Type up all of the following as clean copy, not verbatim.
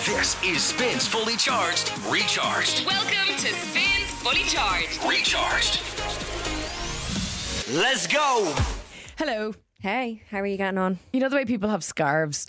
This is Spins Fully Charged, Recharged. Welcome to Spins Fully Charged. Recharged. Let's go. Hello. Hey, how are you getting on? You know the way people have scarves?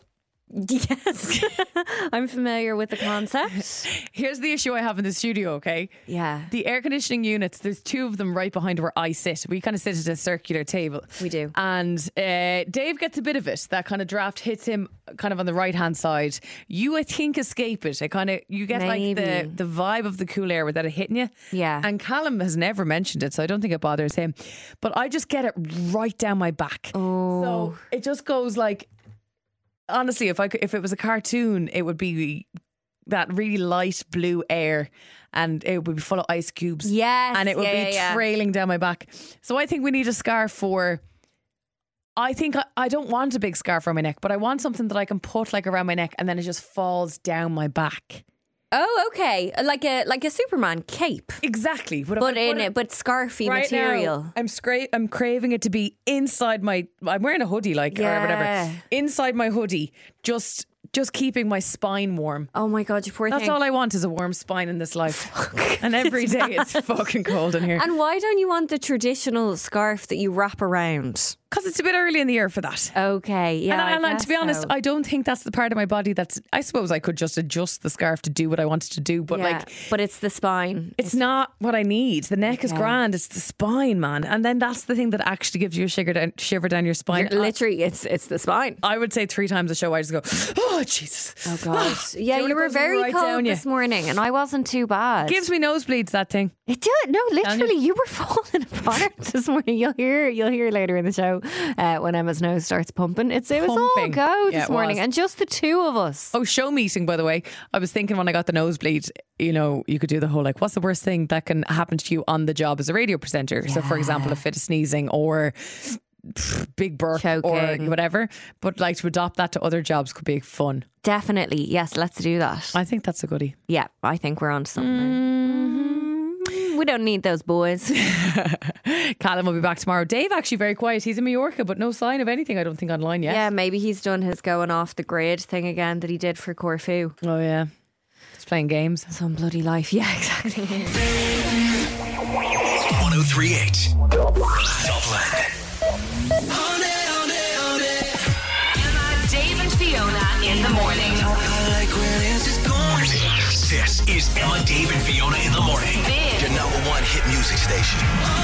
Yes, I'm familiar with the concept. Here's the issue I have in the studio, okay? Yeah. The air conditioning units, there's two of them right behind where I sit. We kind of sit at a circular table. We do. And Dave gets a bit of it. That kind of draft hits him kind of on the right-hand side. You, I think, escape it. You get Maybe. like the vibe of the cool air without it hitting you. Yeah. And Callum has never mentioned it, so I don't think it bothers him. But I just get it right down my back. Oh. So it just goes like... Honestly, if it was a cartoon, it would be that really light blue air, and it would be full of ice cubes. Yes, and it would be yeah. trailing down my back. So I think we need a scarf for. I think I don't want a big scarf around my neck, but I want something that I can put like around my neck, and then it just falls down my back. Oh, okay. Like a Superman cape, Exactly, but scarfy right material. now, I'm craving it to be inside my. I'm wearing a hoodie, or whatever. Inside my hoodie, just keeping my spine warm. Oh my God, you poor That's thing. all I want is a warm spine in this life. And every day it's fucking cold in here. And why don't you want the traditional scarf that you wrap around? Because it's a bit early in the year for that. Okay, yeah. And to be honest, I don't think that's the part of my body that's. I suppose I could just adjust the scarf to do what I wanted to do, but but it's the spine. it's not what I need. The neck is grand. It's the spine, man. And then that's the thing that actually gives you a shiver down your spine. Literally, it's the spine. I would say 3 times a show I just go, oh Jesus. Oh God. Yeah, Do you know were it goes very right cold down you? this morning, and I wasn't too bad. Gives me nosebleeds, that thing. It did. No, literally, you were falling apart this morning. You'll hear later in the show when Emma's nose starts pumping. It was all Pumping. go Yeah, this it morning, was. and just the two of us. Oh, show meeting, by the way. I was thinking when I got the nosebleed, you could do the whole like, what's the worst thing that can happen to you on the job as a radio presenter? So, for example, a fit of sneezing or big burp Choking. or whatever. But like to adopt that to other jobs could be fun. Definitely, yes. Let's do that. I think that's a goodie. Yeah, I think we're on something. We don't need those boys. Callum will be back tomorrow. Dave actually very quiet. He's in Mallorca, but no sign of anything, I don't think, online yet. Yeah, maybe he's done his going off the grid thing again that he did for Corfu. Oh yeah, just playing games. Some bloody life. Yeah, exactly. 1038 Dublin. Emma, Dave and Fiona in the morning. This is Emma, Dave, and Fiona in the morning. Your #1 hit music station.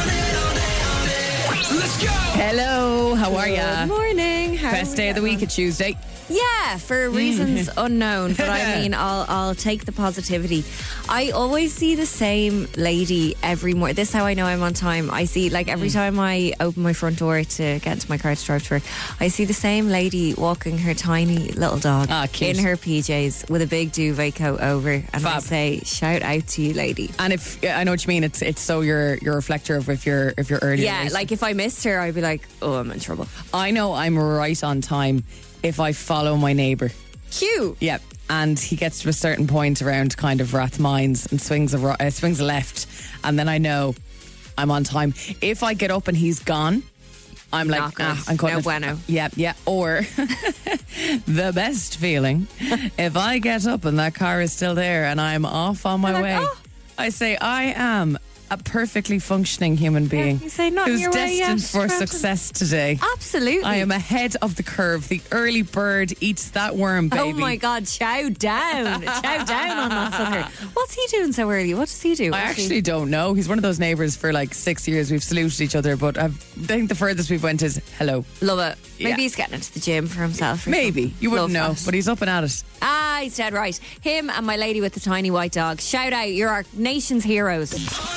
Let's go. Hello, how are Good ya? morning. How Best day of the week, it's Tuesday. Yeah, for reasons unknown, but I mean, I'll take the positivity. I always see the same lady every morning. This is how I know I'm on time. I see, like, every time I open my front door to get into my car to drive to work, I see the same lady walking her tiny little dog Cute. in her PJs with a big duvet coat over, and I Fab. say, shout out to you, lady. And if I know what you mean, it's so you're a reflector of if you're early. or Yeah, late. like if I missed her, I'd be like, oh, I'm in trouble. I know I'm right on time if I follow my neighbour. Cute. Yeah, and he gets to a certain point around kind of Rathmines and swings a left, and then I know I'm on time. If I get up and he's gone, I'm like, Not good. I'm cutting No it. bueno. Yeah. Or the best feeling, if I get up and that car is still there and I'm off on my You're way, like, oh. I say I am a perfectly functioning human being you say, not in who's your way yet, destined for Trenton. success today. Absolutely. I am ahead of the curve. The early bird eats that worm, baby. Oh my God, chow down. Chow down on that sucker. What's he doing so early? What does he do? I actually don't know. He's one of those neighbours for like 6 years. We've saluted each other, but I think the furthest we've went is hello. Love it. Maybe Yeah. he's getting into the gym for himself. Or Maybe. something. You wouldn't Love know, that. but he's up and at it. He's dead right. Him and my lady with the tiny white dog. Shout out, you're our nation's heroes.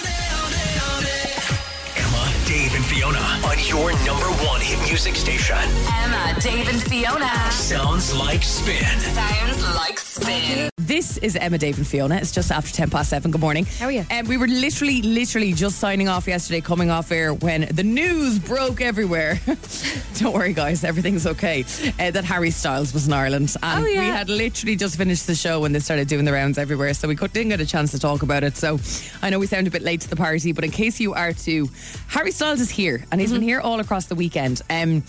Emma, Dave, and Fiona on your #1 hit music station. Emma, Dave and Fiona. Sounds like spin. Sounds like spin. This is Emma, Dave, and Fiona. It's just after 7:10. Good morning. How are you? And we were literally just signing off yesterday, coming off air when the news broke everywhere. Don't worry, guys, everything's okay. That Harry Styles was in Ireland, and Oh, yeah. we had literally just finished the show when they started doing the rounds everywhere, so we didn't get a chance to talk about it. So I know we sound a bit late to the party, but in case you are too, Harry Styles is here, and he's been here all across the weekend.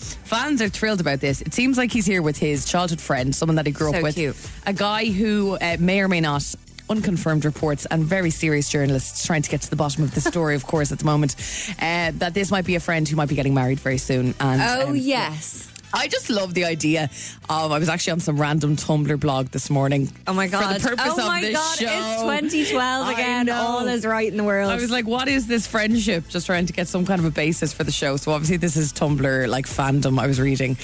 Fans are thrilled about this. It seems like he's here with his childhood friend, someone that he grew So up with, cute. a guy who may or may not. Unconfirmed reports and very serious journalists trying to get to the bottom of the story, of course, at the moment, that this might be a friend who might be getting married very soon. And yes. I just love the idea of, I was actually on some random Tumblr blog this morning. Oh my God. For the purpose oh my of this God, show. it's 2012 again. All is right in the world. I was like, what is this friendship? Just trying to get some kind of a basis for the show. So obviously this is Tumblr like fandom I was reading.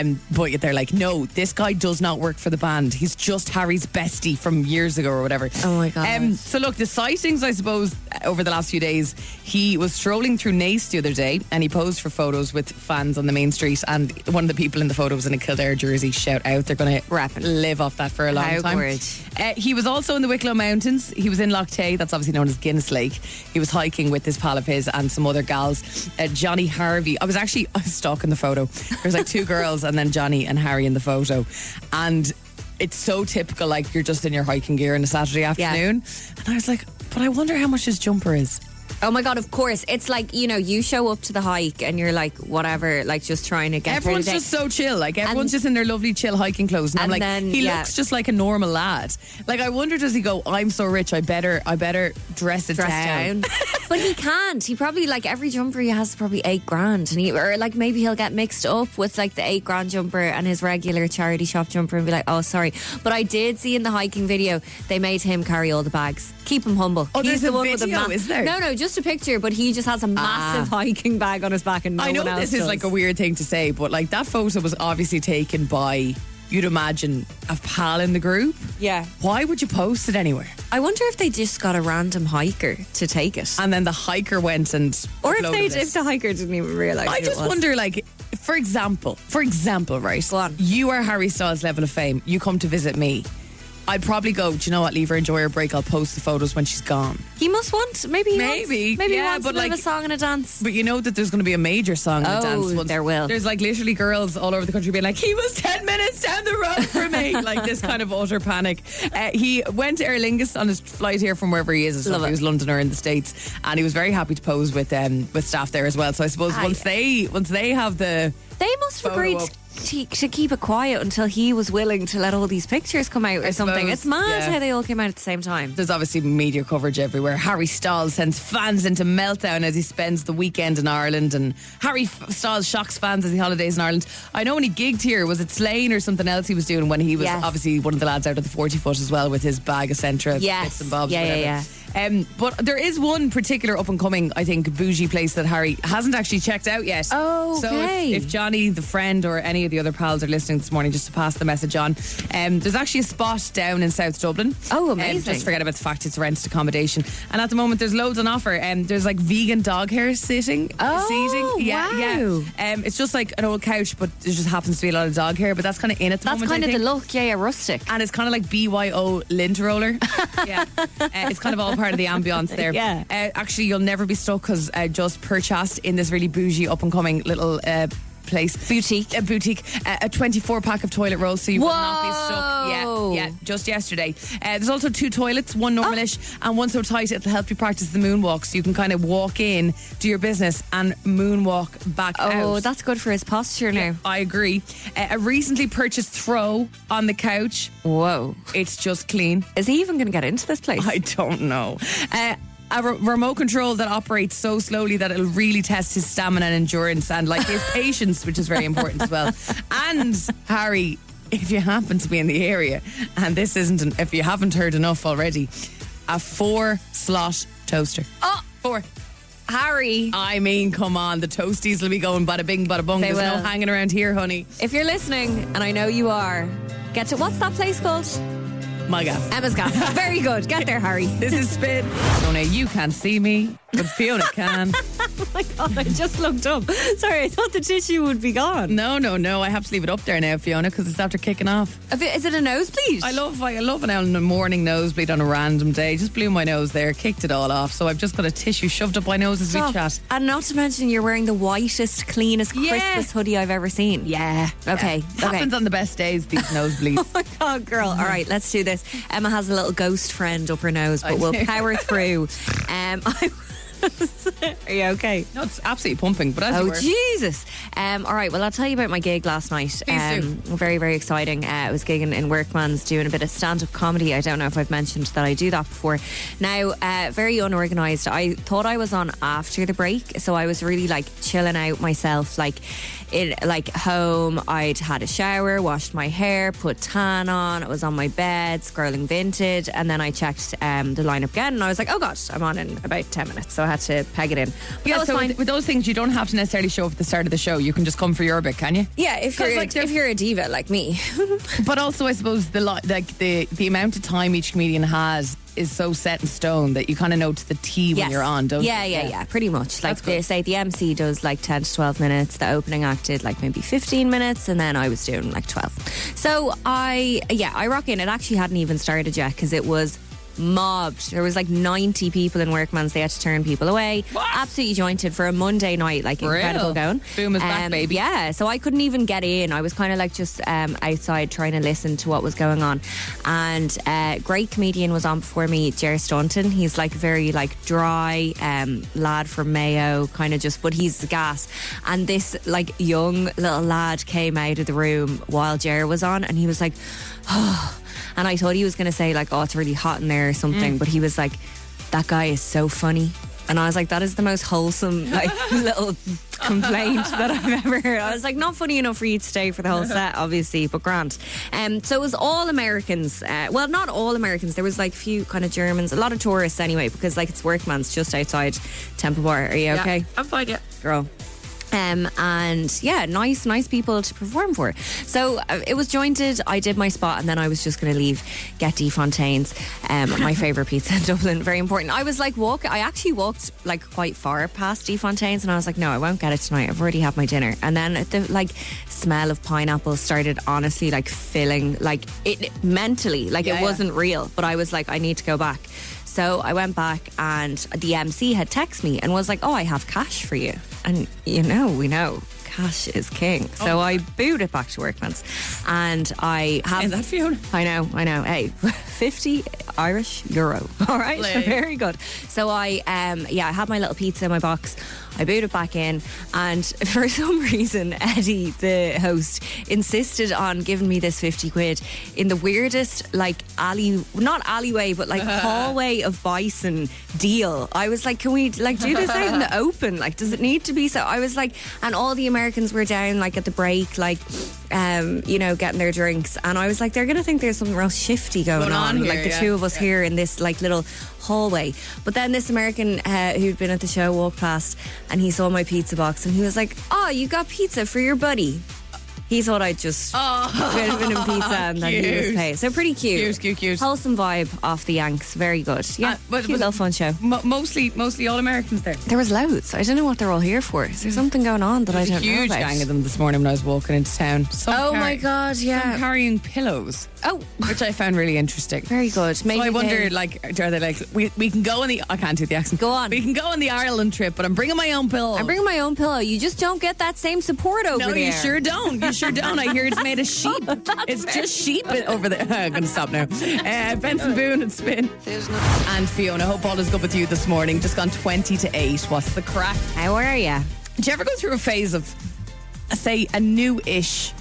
But they're like, no, this guy does not work for the band. He's just Harry's bestie from years ago or whatever. Oh my God. So look, the sightings, I suppose, over the last few days, he was strolling through Naas the other day and he posed for photos with fans on the main street, and one of the people in the photo was in a Kildare jersey. Shout out, they're going to live off that for a long How time. good. He was also in the Wicklow Mountains. He was in Loch Tay, that's obviously known as Guinness Lake. He was hiking with this pal of his and some other gals. Johnny Harvey, I was stalking the photo. There's like two girls and then Johnny and Harry in the photo, and it's so typical, like you're just in your hiking gear on a Saturday afternoon. And I was like, but I wonder how much his jumper is. Oh my God, of course. It's like, you show up to the hike and you're like, whatever, like just trying to get Everyone's through the day. just so chill. Like everyone's just in their lovely chill hiking clothes. And I'm like, he looks just like a normal lad. Like I wonder, does he go, I'm so rich, I better dress down. But he can't. He probably, like every jumper he has is probably $8,000. And or like maybe he'll get mixed up with like the $8,000 jumper and his regular charity shop jumper and be like, oh, sorry. But I did see in the hiking video, they made him carry all the bags. Keep him humble. Oh, He's there's the a one video, with the is there? No, just a picture, but he just has a massive hiking bag on his back and no I know one else this is does. like a weird thing to say, but like that photo was obviously taken by, you'd imagine, a pal in the group. Yeah. Why would you post it anywhere? I wonder if they just got a random hiker to take it. And then the hiker went and Or uploaded if the hiker didn't even realise I just wonder, like, for example, right? Go on. You are Harry Styles' level of fame. You come to visit me. I'd probably go, do you know what, leave her, enjoy her break, I'll post the photos when she's gone. He must want, maybe he wants yeah, a but bit like of a song and a dance. But you know that there's going to be a major song and a dance once. There will. There's like literally girls all over the country being like, he was 10 minutes down the road from me. Like this kind of utter panic. He went to Aer Lingus on his flight here from wherever he is. He was London or in the States, and he was very happy to pose with staff there as well. So I suppose once they have the, they must have agreed to keep it quiet until he was willing to let all these pictures come out or something. It's mad how they all came out at the same time. There's obviously media coverage everywhere. Harry Styles sends fans into meltdown as he spends the weekend in Ireland, and Harry Styles shocks fans as he holidays in Ireland. I know when he gigged here, was it Slane or something else he was doing when he was obviously one of the lads out of the 40 foot as well with his bag of Centra bits and bobs. But there is one particular up and coming, I think, bougie place that Harry hasn't actually checked out yet. Oh, okay. So if Johnny, the friend, or any of the other pals are listening this morning, just to pass the message on, there's actually a spot down in South Dublin. Oh, amazing. Just forget about the fact it's rented accommodation. And at the moment, there's loads on offer. There's like vegan dog hair seating. Oh, Yeah. It's just like an old couch, but there just happens to be a lot of dog hair. But that's kind of in at the moment. That's kind of the look, rustic. And it's kind of like BYO lint roller. It's kind of all part of the ambience there. Actually, you'll never be stuck because just purchased in this really bougie up and coming little place. Boutique. A 24 pack of toilet rolls, so you will not be stuck. Yeah, just yesterday. There's also 2 toilets, one normalish and one so tight it'll help you practice the moonwalk, so you can kind of walk in, do your business and moonwalk back out. Oh, that's good for his posture now. I agree. A recently purchased throw on the couch. Whoa. It's just clean. Is he even going to get into this place? I don't know. A remote control that operates so slowly that it'll really test his stamina and endurance and like his patience, which is very important as well. And Harry, if you happen to be in the area, and this isn't, if you haven't heard enough already, a 4-slot toaster. Oh, 4. Harry. I mean, come on, the toasties will be going bada bing, bada bung. There's no hanging around here, honey. If you're listening, and I know you are, get to, what's that place called? My gaff. Emma's gaff. Very good. Get there, Harry. This is Spin. Fiona, you can't see me, but Fiona can. Oh my God, I just looked up. Sorry, I thought the tissue would be gone. No. I have to leave it up there now, Fiona, because it's after kicking off. Is it a nosebleed? I love an morning nosebleed on a random day. Just blew my nose there, kicked it all off. So I've just got a tissue shoved up my nose as we chat. And not to mention, you're wearing the whitest, cleanest, crispest hoodie I've ever seen. Yeah. Okay. It happens on the best days, these nosebleeds. Oh my God, girl. All right, let's do this. Emma has a little ghost friend up her nose, but we'll power through. Are you okay? No, it's absolutely pumping. But as you Oh, were. Jesus. All right, well, I'll tell you about my gig last night. Please do. Very, very exciting. I was gigging in Workman's doing a bit of stand-up comedy. I don't know if I've mentioned that I do that before. Now, very unorganised. I thought I was on after the break, so I was really like chilling out myself, like home. I'd had a shower, washed my hair, put tan on. I was on my bed, scrolling Vinted, and then I checked the lineup again, and I was like, oh God, I'm on in about 10 minutes, so I had to peg it in. But Yeah, that was so fine. with those things, you don't have to necessarily show up at the start of the show. You can just come for your bit, can you? Yeah, if 'Cause, you're like, if you're a diva like me. But also, I suppose the amount of time each comedian has is so set in stone that you kind of know to the T when you're on, don't you? Yeah, pretty much. Like That's they good. say, the MC does like 10 to 12 minutes. The opening act did like maybe 15 minutes, and then I was doing like 12. So I rock in. It actually hadn't even started yet because it was mobbed. There was like 90 people in Workman's. They had to turn people away. What? Absolutely jointed for a Monday night, like Real. incredible going. Boom is back, baby. Yeah, so I couldn't even get in. I was kind of like just outside trying to listen to what was going on. And great comedian was on before me, Ger Staunton. He's like very like dry lad from Mayo, kind of just, but he's the gas. And this like young little lad came out of the room while Ger was on, and he was like, oh. And I thought he was going to say like, oh, it's really hot in there or something. But he was like, that guy is so funny. And I was like, that is the most wholesome like little complaint that I've ever heard. I was like, not funny enough for you to stay for the whole set, obviously, but grand. So it was all Americans. Well, not all Americans. There was like a few kind of Germans, a lot of tourists anyway, because like it's Workman's just outside Temple Bar. Are you okay? I'm fine, yeah. Girl. And yeah, nice people to perform for. So it was jointed. I did my spot, and then I was just going to leave, get D Fontaine's, my favourite pizza in Dublin. Very important. I was like I actually walked like quite far past D Fontaine's, and I was like, no, I won't get it tonight. I've already had my dinner. And then the like smell of pineapple started honestly like filling like it mentally, like it wasn't real. But I was like, I need to go back. So I went back, and the MC had texted me and was like, oh, I have cash for you. And we know cash is king. So I booed it back to Workman's, and I have... Is that Fiona? I know. Hey, 50 Irish euro. All right, Play. very good. So I had my little pizza in my box. I booted it back in, and for some reason, Eddie, the host, insisted on giving me this 50 quid in the weirdest, like, not alleyway, but like hallway of Bison deal. I was like, can we like do this out in the open? Like, does it need to be so? I was like, and all the Americans were down like at the break, like, getting their drinks, and I was like, they're gonna think there's something real shifty going on here, like the two of us here in this like little hallway. But then this American who'd been at the show walked past, and he saw my pizza box, and he was like, oh, you got pizza for your buddy. He thought I'd just given him pizza, and then he was paying. So pretty cute. Cute. Wholesome vibe off the Yanks. Very good. Yeah, cute little fun show. Mostly all Americans there. There was loads. I don't know what they're all here for. Is there something going on that I don't know Huge about? gang of them this morning when I was walking into town. Oh my God, yeah. Some carrying pillows. Oh, Which I found really interesting. very good. So I wondered, like, are they like, we can go on the... I can't do the accent. Go on. We can go on the Ireland trip, but I'm bringing my own pillow. I'm bringing my own pillow. You just don't get that same support over No, there. you sure don't. I hear it's made of sheep. It's just sheep over there. I'm going to stop now. Benson Boone and Spin. And Fiona, hope all is good with you this morning. Just gone 20 to 8. What's the crack? How are you? Do you ever go through a phase of, say, a new-ish...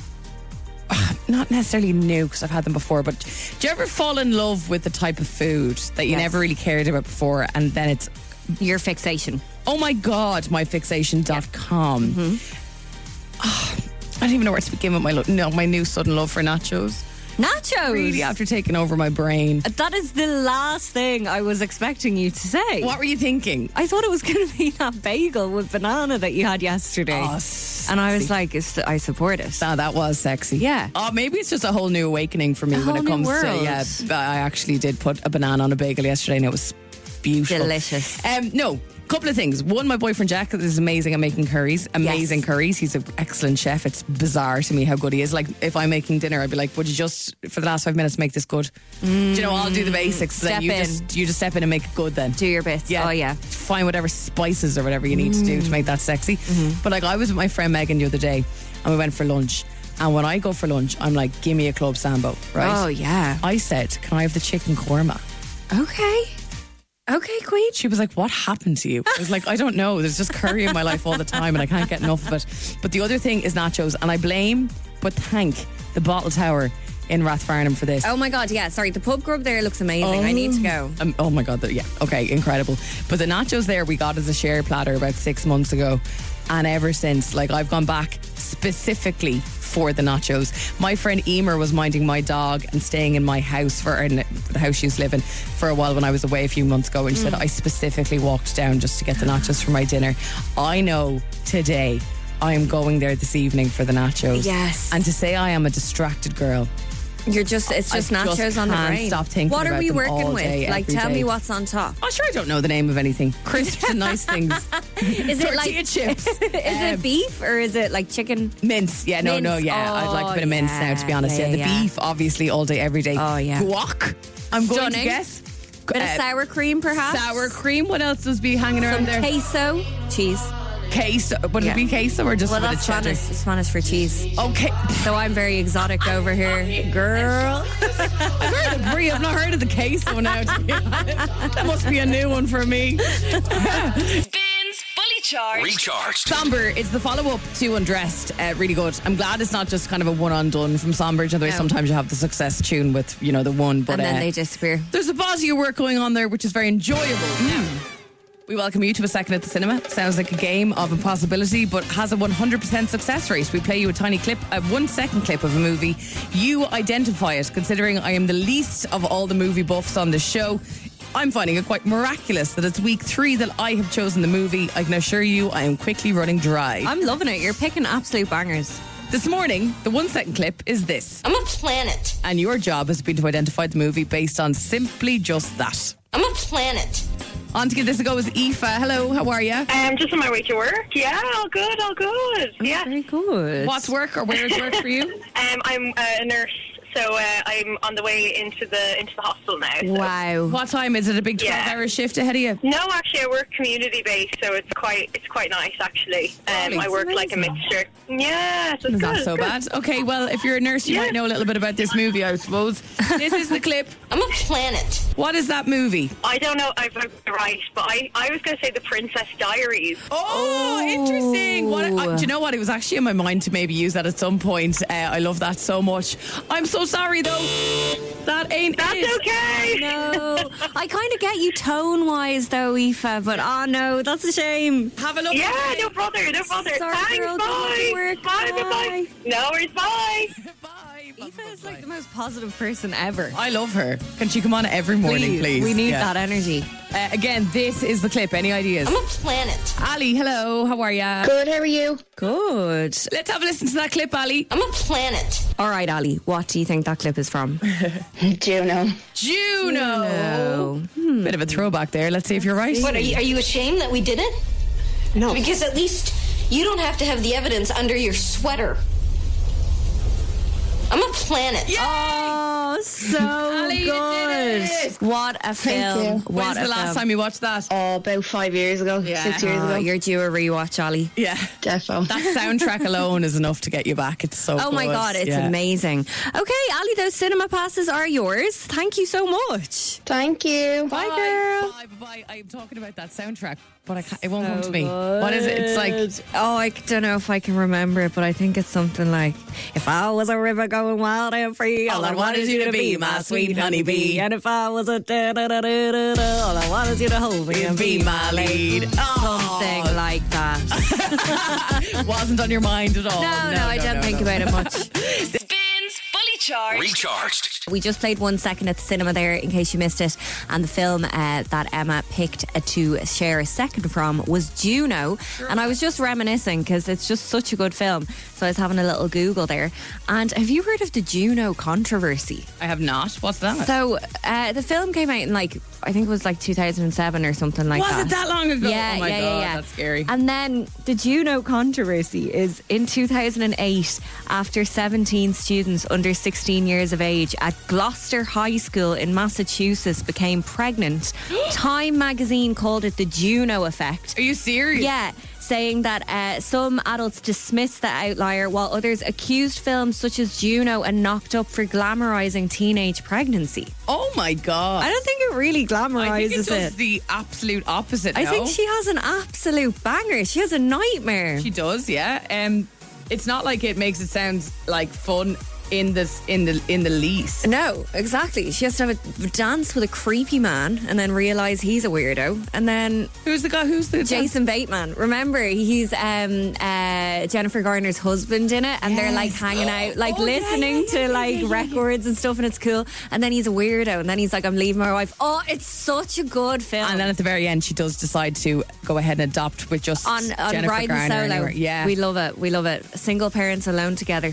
Not necessarily new, because I've had them before, but do you ever fall in love with the type of food that you Yes. never really cared about before, and then it's, Your fixation. oh my God, myfixation.com. Oh, I don't even know where to begin with my new sudden love for nachos. Nachos. Really, after taking over my brain. That is the last thing I was expecting you to say. What were you thinking? I thought it was going to be that bagel with banana that you had yesterday. Oh, and I was like, I support it. Oh, that was sexy. Yeah. Oh, maybe it's just a whole new awakening for me A when whole it new comes to, world. yeah, I actually did put a banana on a bagel yesterday, and it was beautiful. Delicious. No, couple of things. One, my boyfriend Jack is amazing at making curries. Amazing Yes. curries. He's an excellent chef. It's bizarre to me how good he is. Like, if I'm making dinner, I'd be like, would you just, for the last 5 minutes, make this good? Do you know, I'll do the basics. Then you just step in and make it good then. Do your bits. Yeah. Oh, yeah. Find whatever spices or whatever you need to do to make that sexy. But like, I was with my friend Megan the other day, and we went for lunch. And when I go for lunch, I'm like, give me a club sambo, right? Oh, yeah. I said, can I have the chicken korma? Okay. Okay, Queen. She was like, what happened to you? I was like, I don't know. There's just curry in my life all the time and I can't get enough of it. But the other thing is nachos, and I blame, but thank, the Bottle Tower in Rathfarnham for this. Oh my God, yeah. Sorry, the pub grub there looks amazing. I need to go. Oh my God, yeah. Okay, incredible. But the nachos there we got as a share platter about 6 months ago. And ever since, like, I've gone back specifically for the nachos. My friend Emer was minding my dog and staying in my house the house she used to live in for a while when I was away a few months ago, and she said I specifically walked down just to get the nachos for my dinner. I know today I am going there this evening for the nachos. Yes. And to say I am a distracted girl, It's just nachos on the brain. Stop thinking what are about we them working all with? day, Like, every tell day. me what's on top. Oh, sure, I don't know the name of anything. Crisps and nice things. Is it Tortilla like chips? Is it beef or is it like chicken? Mince. Yeah, no, Mince. yeah. I'd like a bit of Oh, mince now, to be honest. yeah, The yeah. beef, obviously, all day, every day. Oh, yeah. Guac. I'm going to Stunning. guess. Bit of sour cream, perhaps. Sour cream. What else does be hanging around Some there? queso, cheese. Queso. Would it be queso or just Well, a bit that's of cheddar? Spanish for cheese. Okay. So I'm very exotic over here, girl. I've heard of brie. I've not heard of the queso now, to be honest. That must be a new one for me. Spins Fully Charged. Recharged. Somber is the follow-up to Undressed. Really good. I'm glad it's not just kind of a one-on-done from Somber. Otherwise, No. sometimes you have the success tune with, the one. But And then they disappear. there's a body of work going on there, which is very enjoyable. We welcome you to a second at the cinema. Sounds like a game of impossibility, but has a 100% success rate. We play you a tiny clip, a 1 second clip of a movie. You identify it. Considering I am the least of all the movie buffs on this show, I'm finding it quite miraculous that it's week 3 that I have chosen the movie. I can assure you I am quickly running dry. I'm loving it. You're picking absolute bangers. This morning, the 1 second clip is this. I'm a planet. And your job has been to identify the movie based on simply just that. I'm a planet. On to give this a go is Aoife. Hello, how are you? I'm just on my way to work. Yeah, all good, all good. Yeah. Very good. What's work or where is work for you? I'm a nurse, so I'm on the way into the hospital now. So. Wow. What time is it? A big Yeah. 12-hour shift ahead of you? No, actually, I work community based, so it's quite nice actually. Really? I work like a mixture. Yeah, so it's Not good, so good. bad. Okay, well, if you're a nurse, you Yeah. might know a little bit about this movie, I suppose. This is the clip. I'm a planet. What is that movie? I don't know if I'm right, but I was going to say The Princess Diaries. Oh, interesting. Do you know what? It was actually in my mind to maybe use that at some point. I love that so much. I'm so sorry, though. That ain't That's it. okay. No. I kind of get you tone-wise, though, Aoife, but no, that's a shame. Have a look. Yeah, no bother, no bother. Sorry, Thanks, girl, go bye. to work, Bye, bye. bye. No worries, bye. Bye. Aoife is like the most positive person ever. I love her. Can she come on every morning, please? We need Yeah. that energy. Again, this is the clip. Any ideas? I'm a planet. Ali, hello. How are ya? Good, how are you? Good. Let's have a listen to that clip, Ali. I'm a planet. All right, Ali, what do you think that clip is from? Juno. Juno. Bit of a throwback there. Let's see if you're right. What, are you ashamed that we did it? No. Because at least you don't have to have the evidence under your sweater. I'm a planet. Oh, so Ali, you good. did it. What a film. you. What When's a the last film. time you watched that? Oh, about 5 years ago, 6 years Oh, ago. you're due a rewatch, Ali. Yeah. Defo. That soundtrack alone is enough to get you back. It's so Oh my good. God, it's Yeah. amazing. Okay, Ali, those cinema passes are yours. Thank you so much. Thank you. Bye, girl. Bye. I'm talking about that soundtrack, but it won't come to me. What is it? It's like, Oh, I don't know if I can remember it, but I think it's something like, if I was a river going wild and free, all I wanted you to be my sweet honeybee. And if I was a da-da-da-da-da-da, all I wanted you to hold me and be my lead. Something like that. wasn't on your mind at all. No, I don't think about it much. Spins Fully Charged. Recharged. We just played 1 second at the cinema there, in case you missed it. And the film that Emma picked to share a second from was Juno. And I was just reminiscing because it's just such a good film. So I was having a little Google there. And have you heard of the Juno controversy? I have not. What's that? So the film came out in I think it was 2007 or something like was that. it that long ago? Yeah, oh my yeah, God, yeah. that's scary. And then the Juno controversy is in 2008, after 17 students under 16 years of age at Gloucester High School in Massachusetts became pregnant. Time magazine called it the Juno effect. Are you serious? Yeah. saying that some adults dismiss the outlier while others accused films such as Juno and Knocked Up for glamorizing teenage pregnancy. Oh my God. I don't think it really glamorizes I think it does the absolute opposite. I now. think she has an absolute banger. She has a nightmare. She does, yeah. It's not like it makes it sound like fun in the least. No, exactly. She has to have a dance with a creepy man and then realise he's a weirdo. And then Who's the guy? Who's the Jason Bateman. Remember, he's Jennifer Garner's husband in it, and they're like hanging out, like listening to records and stuff, and it's cool. And then he's a weirdo, and then he's like, "I'm leaving my wife." Oh, it's such a good film. And then at the very end, she does decide to go ahead and adopt with just on Jennifer Riding Garner. Solo. Yeah, we love it. We love it. Single parents alone together.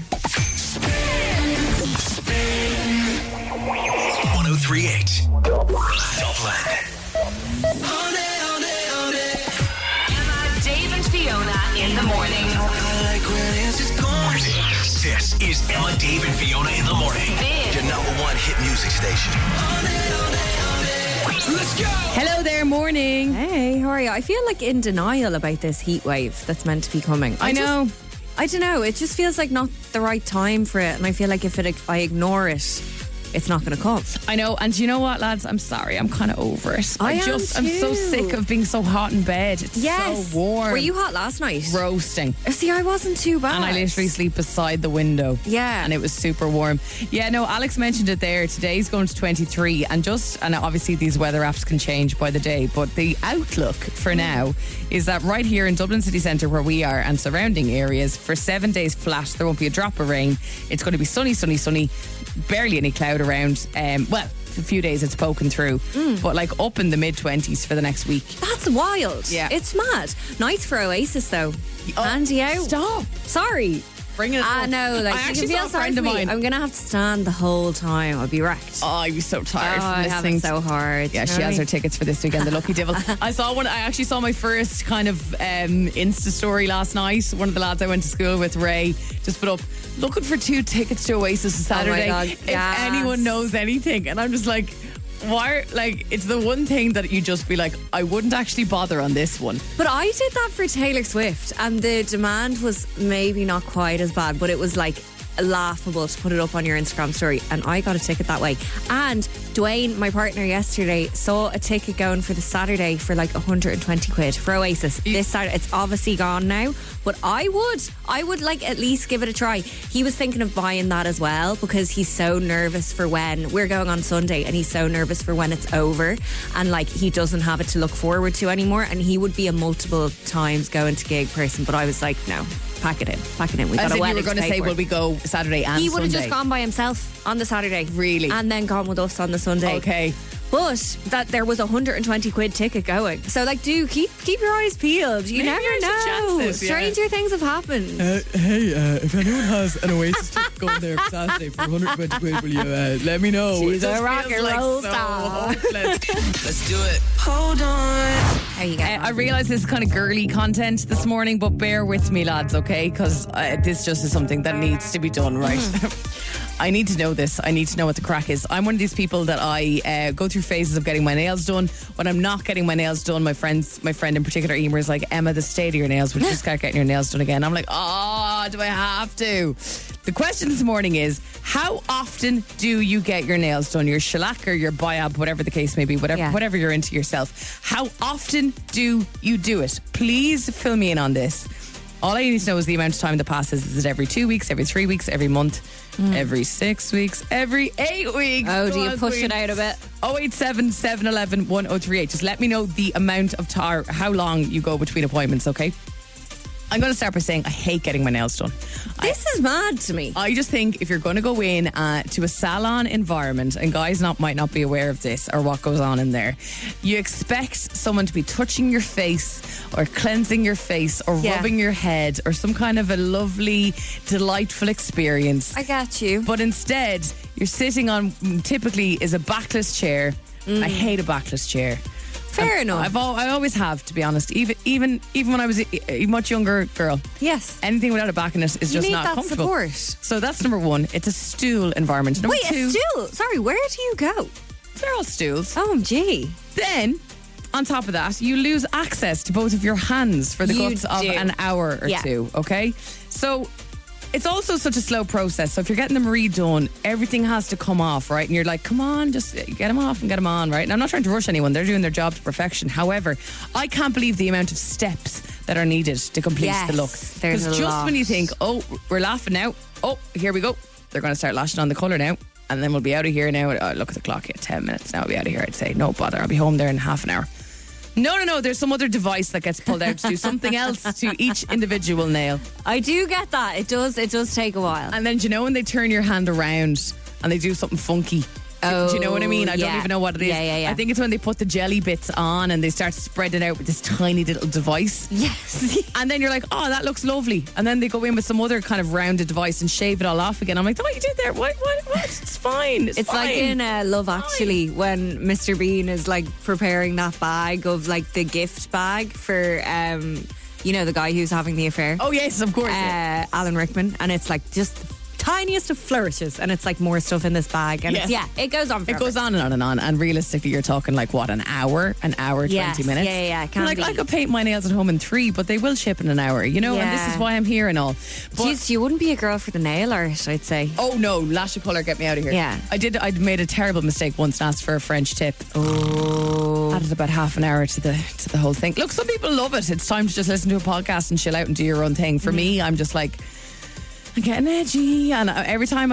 1038 Dublin. Emma, Dave, and Fiona in the morning. This is Emma, Dave, and Fiona in the morning. Your number one hit music station. Let's go. Hello there, morning. Hey, how are you? I feel like in denial about this heat wave that's meant to be coming. I know. I don't know. It just feels like not the right time for it, and I feel like if I ignore it, it's not going to come. I know, and you know what, lads? I'm sorry. I'm kind of over it. I'm so sick of being so hot in bed. It's so warm. Were you hot last night? Roasting. See, I wasn't too bad. And I literally sleep beside the window. Yeah. And it was super warm. Yeah, no, Alex mentioned it there. Today's going to 23. And obviously these weather apps can change by the day. But the outlook for now is that right here in Dublin city centre where we are and surrounding areas, for 7 days flat, there won't be a drop of rain. It's going to be sunny, sunny, sunny. Barely any cloud around. A few days it's poking through. But like up in the mid-20s for the next week. That's wild. Yeah. It's mad. Nice for Oasis, though. Handy out. Stop. Sorry. Bring it up. No, like, I you actually can saw feel a sorry friend for of me. mine. I'm going to have to stand the whole time. I'll be wrecked. Oh, I'd be so tired from I have listening. it so hard. Yeah, she has her tickets for this weekend, the Lucky Devil. I actually saw my first kind of Insta story last night. One of the lads I went to school with, Ray, just put up, looking for 2 tickets to Oasis Saturday. Oh my God, if yes. anyone knows anything. And I'm just like, why? Like, it's the one thing that you just be like, I wouldn't actually bother on this one. But I did that for Taylor Swift, and the demand was maybe not quite as bad, but it was like laughable to put it up on your Instagram story, and I got a ticket that way. And Dwayne, my partner yesterday, saw a ticket going for the Saturday for like 120 quid for Oasis. This Saturday, it's obviously gone now, but I would like at least give it a try. He was thinking of buying that as well because he's so nervous for when we're going on Sunday, and he's so nervous for when it's over, and like he doesn't have it to look forward to anymore, and he would be a multiple times going to gig person. But I was like, no, pack it in. We got a wedding. You were going to say, will we go Saturday and He would have Sunday? just gone by himself on the Saturday. Really? And then gone with us on the Sunday. Okay. But that there was a 120 quid ticket going. So like, do keep your eyes peeled. You Maybe never I should know. chance it, yeah. Stranger things have happened. If anyone has an Oasis ticket going there for Saturday for 120 quid, will you let me know? She's It a just rock feels and roll like so star. hopeless. Let's do it. Hold on. How you get I realise this is kind of girly content this morning, but bear with me, lads, okay? Because this just is something that needs to be done, right? I need to know this. I need to know what the crack is. I'm one of these people that I go through phases of getting my nails done. When I'm not getting my nails done, my friend in particular, Emer, is like, Emma, the state of your nails, would you just start getting your nails done again? I'm like, do I have to? The question this morning is, how often do you get your nails done? Your shellac or your biab, whatever the case may be, whatever you're into yourself. How often do you do it? Please fill me in on this. All I need to know is the amount of time that passes. Is it every 2 weeks, every 3 weeks, every month, every 6 weeks, every 8 weeks? Oh, do you push it out a bit? 087 711 1038. Just let me know the amount of time, how long you go between appointments, okay? I'm going to start by saying I hate getting my nails done. This is mad to me. I just think if you're going to go in to a salon environment, and guys might not be aware of this or what goes on in there, you expect someone to be touching your face or cleansing your face or rubbing your head or some kind of a lovely, delightful experience. I got you. But instead, you're sitting on, typically, is a backless chair. I hate a backless chair. Fair enough. I always have, to be honest. Even when I was a much younger girl. Yes. Anything without a back in it is You just need not that comfortable. support. So that's number one. It's a stool environment. Number Wait, two, a stool? Sorry, where do you go? they're all stools. OMG. Then on top of that, you lose access to both of your hands for the You guts of do. an hour or Yeah. two, okay? So it's also such a slow process. So if you're getting them redone, everything has to come off, right? And you're like, come on, just get them off and get them on, right? And I'm not trying to rush anyone. They're doing their job to perfection. However, I can't believe the amount of steps that are needed to complete Yes, the look. there's a just lot. when you think, oh, we're laughing now. Oh, here we go. They're going to start lashing on the colour now. And then we'll be out of here now. Oh, look at the clock. Yeah, 10 minutes now. I'll be out of here. I'd say, no bother. I'll be home there in half an hour. No. There's some other device that gets pulled out to do something else to each individual nail. I do get that. It does take a while. And then, do you know when they turn your hand around and they do something funky? Do you know what I mean? I don't yeah. even know what it is. Yeah. I think it's when they put the jelly bits on and they start to spread it out with this tiny little device. Yes. And then you're like, oh, that looks lovely. And then they go in with some other kind of rounded device and shave it all off again. I'm like, what you did there? What? It's fine. It's fine. like in Love Actually when Mr. Bean is like preparing that bag of like the gift bag for the guy who's having the affair. Oh, yes, of course. Yeah. Alan Rickman, and it's like just the tiniest of flourishes, and it's like more stuff in this bag, and it goes on forever. It goes on and on and on, and realistically you're talking like what, an hour 20 Yes, minutes. yeah, it can like be. I could paint my nails at home in 3, but they will ship in an hour, and this is why I'm here and all. But Jeez, you wouldn't be a girl for the nail art, I'd say. oh no, lash of colour, get me out of here. Yeah. I made a terrible mistake once and asked for a French tip. Added about half an hour to the whole thing. Look, some people love it. It's time to just listen to a podcast and chill out and do your own thing. For me, I'm just like, I'm getting edgy, and every time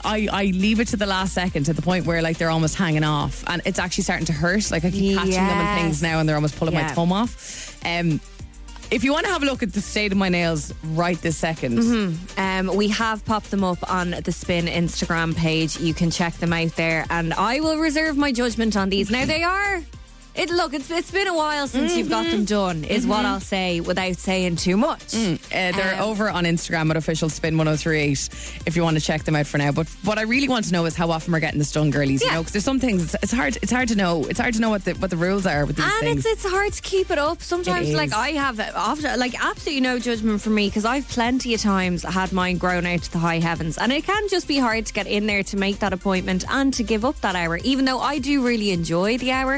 I leave it to the last second, to the point where like they're almost hanging off, and it's actually starting to hurt. Like I keep catching them and things now, and they're almost pulling my thumb off. If you want to have a look at the state of my nails right this second, We have popped them up on the Spin Instagram page. You can check them out there, and I will reserve my judgment on these. Now they are. It's been a while since you've got them done, is what I'll say without saying too much. they're over on Instagram at official Spin 1038 if you want to check them out for now. But what I really want to know is how often we're getting this done, girlies. You know, because there's some things it's hard to know. It's hard to know what the rules are with these things. And it's hard to keep it up. Sometimes, It like is. I have, often, like absolutely no judgment from me, because I've plenty of times had mine grown out to the high heavens, and it can just be hard to get in there to make that appointment and to give up that hour. Even though I do really enjoy the hour,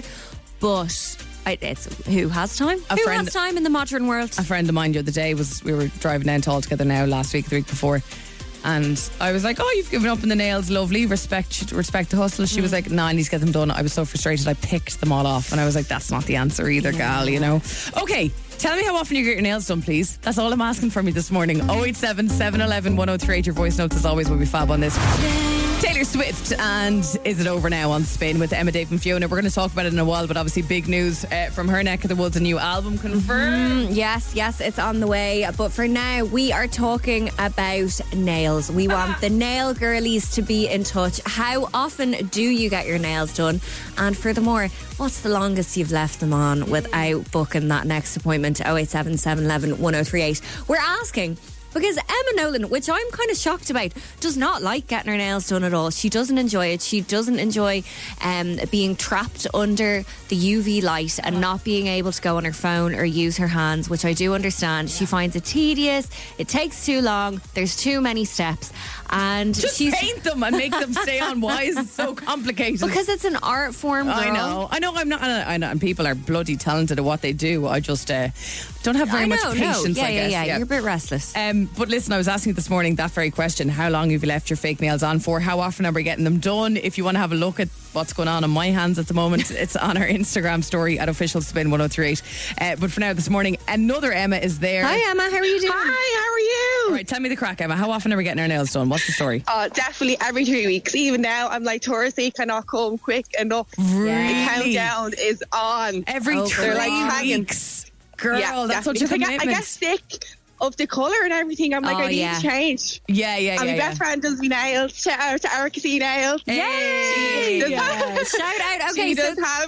but it's who has time? Who has time in the modern world? A friend of mine the other day we were driving down to All Together Now last week, the week before, and I was like, oh, you've given up on the nails, lovely, respect the hustle. She was like, nah, I need to get them done. I was so frustrated, I picked them all off, and I was like, that's not the answer either, gal, Okay, tell me how often you get your nails done, please. That's all I'm asking from you this morning. 087 711 1038. Your voice notes as always will be fab on this. Taylor Swift and Is It Over Now on Spin with Emma, Dave and Fiona. We're going to talk about it in a while, but obviously big news from her neck of the woods, a new album confirmed. Yes, it's on the way. But for now, we are talking about nails. We want the nail girlies to be in touch. How often do you get your nails done? And furthermore, what's the longest you've left them on without booking that next appointment? 087 711 1038. We're asking because Emma Nolan, which I'm kind of shocked about, does not like getting her nails done at all. She doesn't enjoy it. She doesn't enjoy being trapped under the UV light and not being able to go on her phone or use her hands, which I do understand. She finds it tedious. It takes too long. There's too many steps. And just paint them and make them stay on. Why is it so complicated? Because it's an art form, girl. I know. I'm not. I know, and people are bloody talented at what they do. I just don't have very much patience. I guess. Yeah. You're a bit restless. But listen, I was asking you this morning that very question: how long have you left your fake nails on for? How often are we getting them done? If you want to have a look at what's going on my hands at the moment, it's on our Instagram story at official Spin 1038. But for now, this morning, another Emma is there. Hi, Emma. How are you doing? Hi, how are you? All right, tell me the crack, Emma. How often are we getting our nails done? What's the story? Oh, definitely every 3 weeks. Even now, I'm like, Thursday cannot come quick enough. Really? The countdown is on. Every They're like 3 hanging. weeks. Girl, Yeah, that's such a definitely. commitment. I get sick of the colour and everything. I'm like, I need to change. Yeah. And my best friend does my nails. Shout out to Erica C Nails. Yay! Shout out. Okay, she does have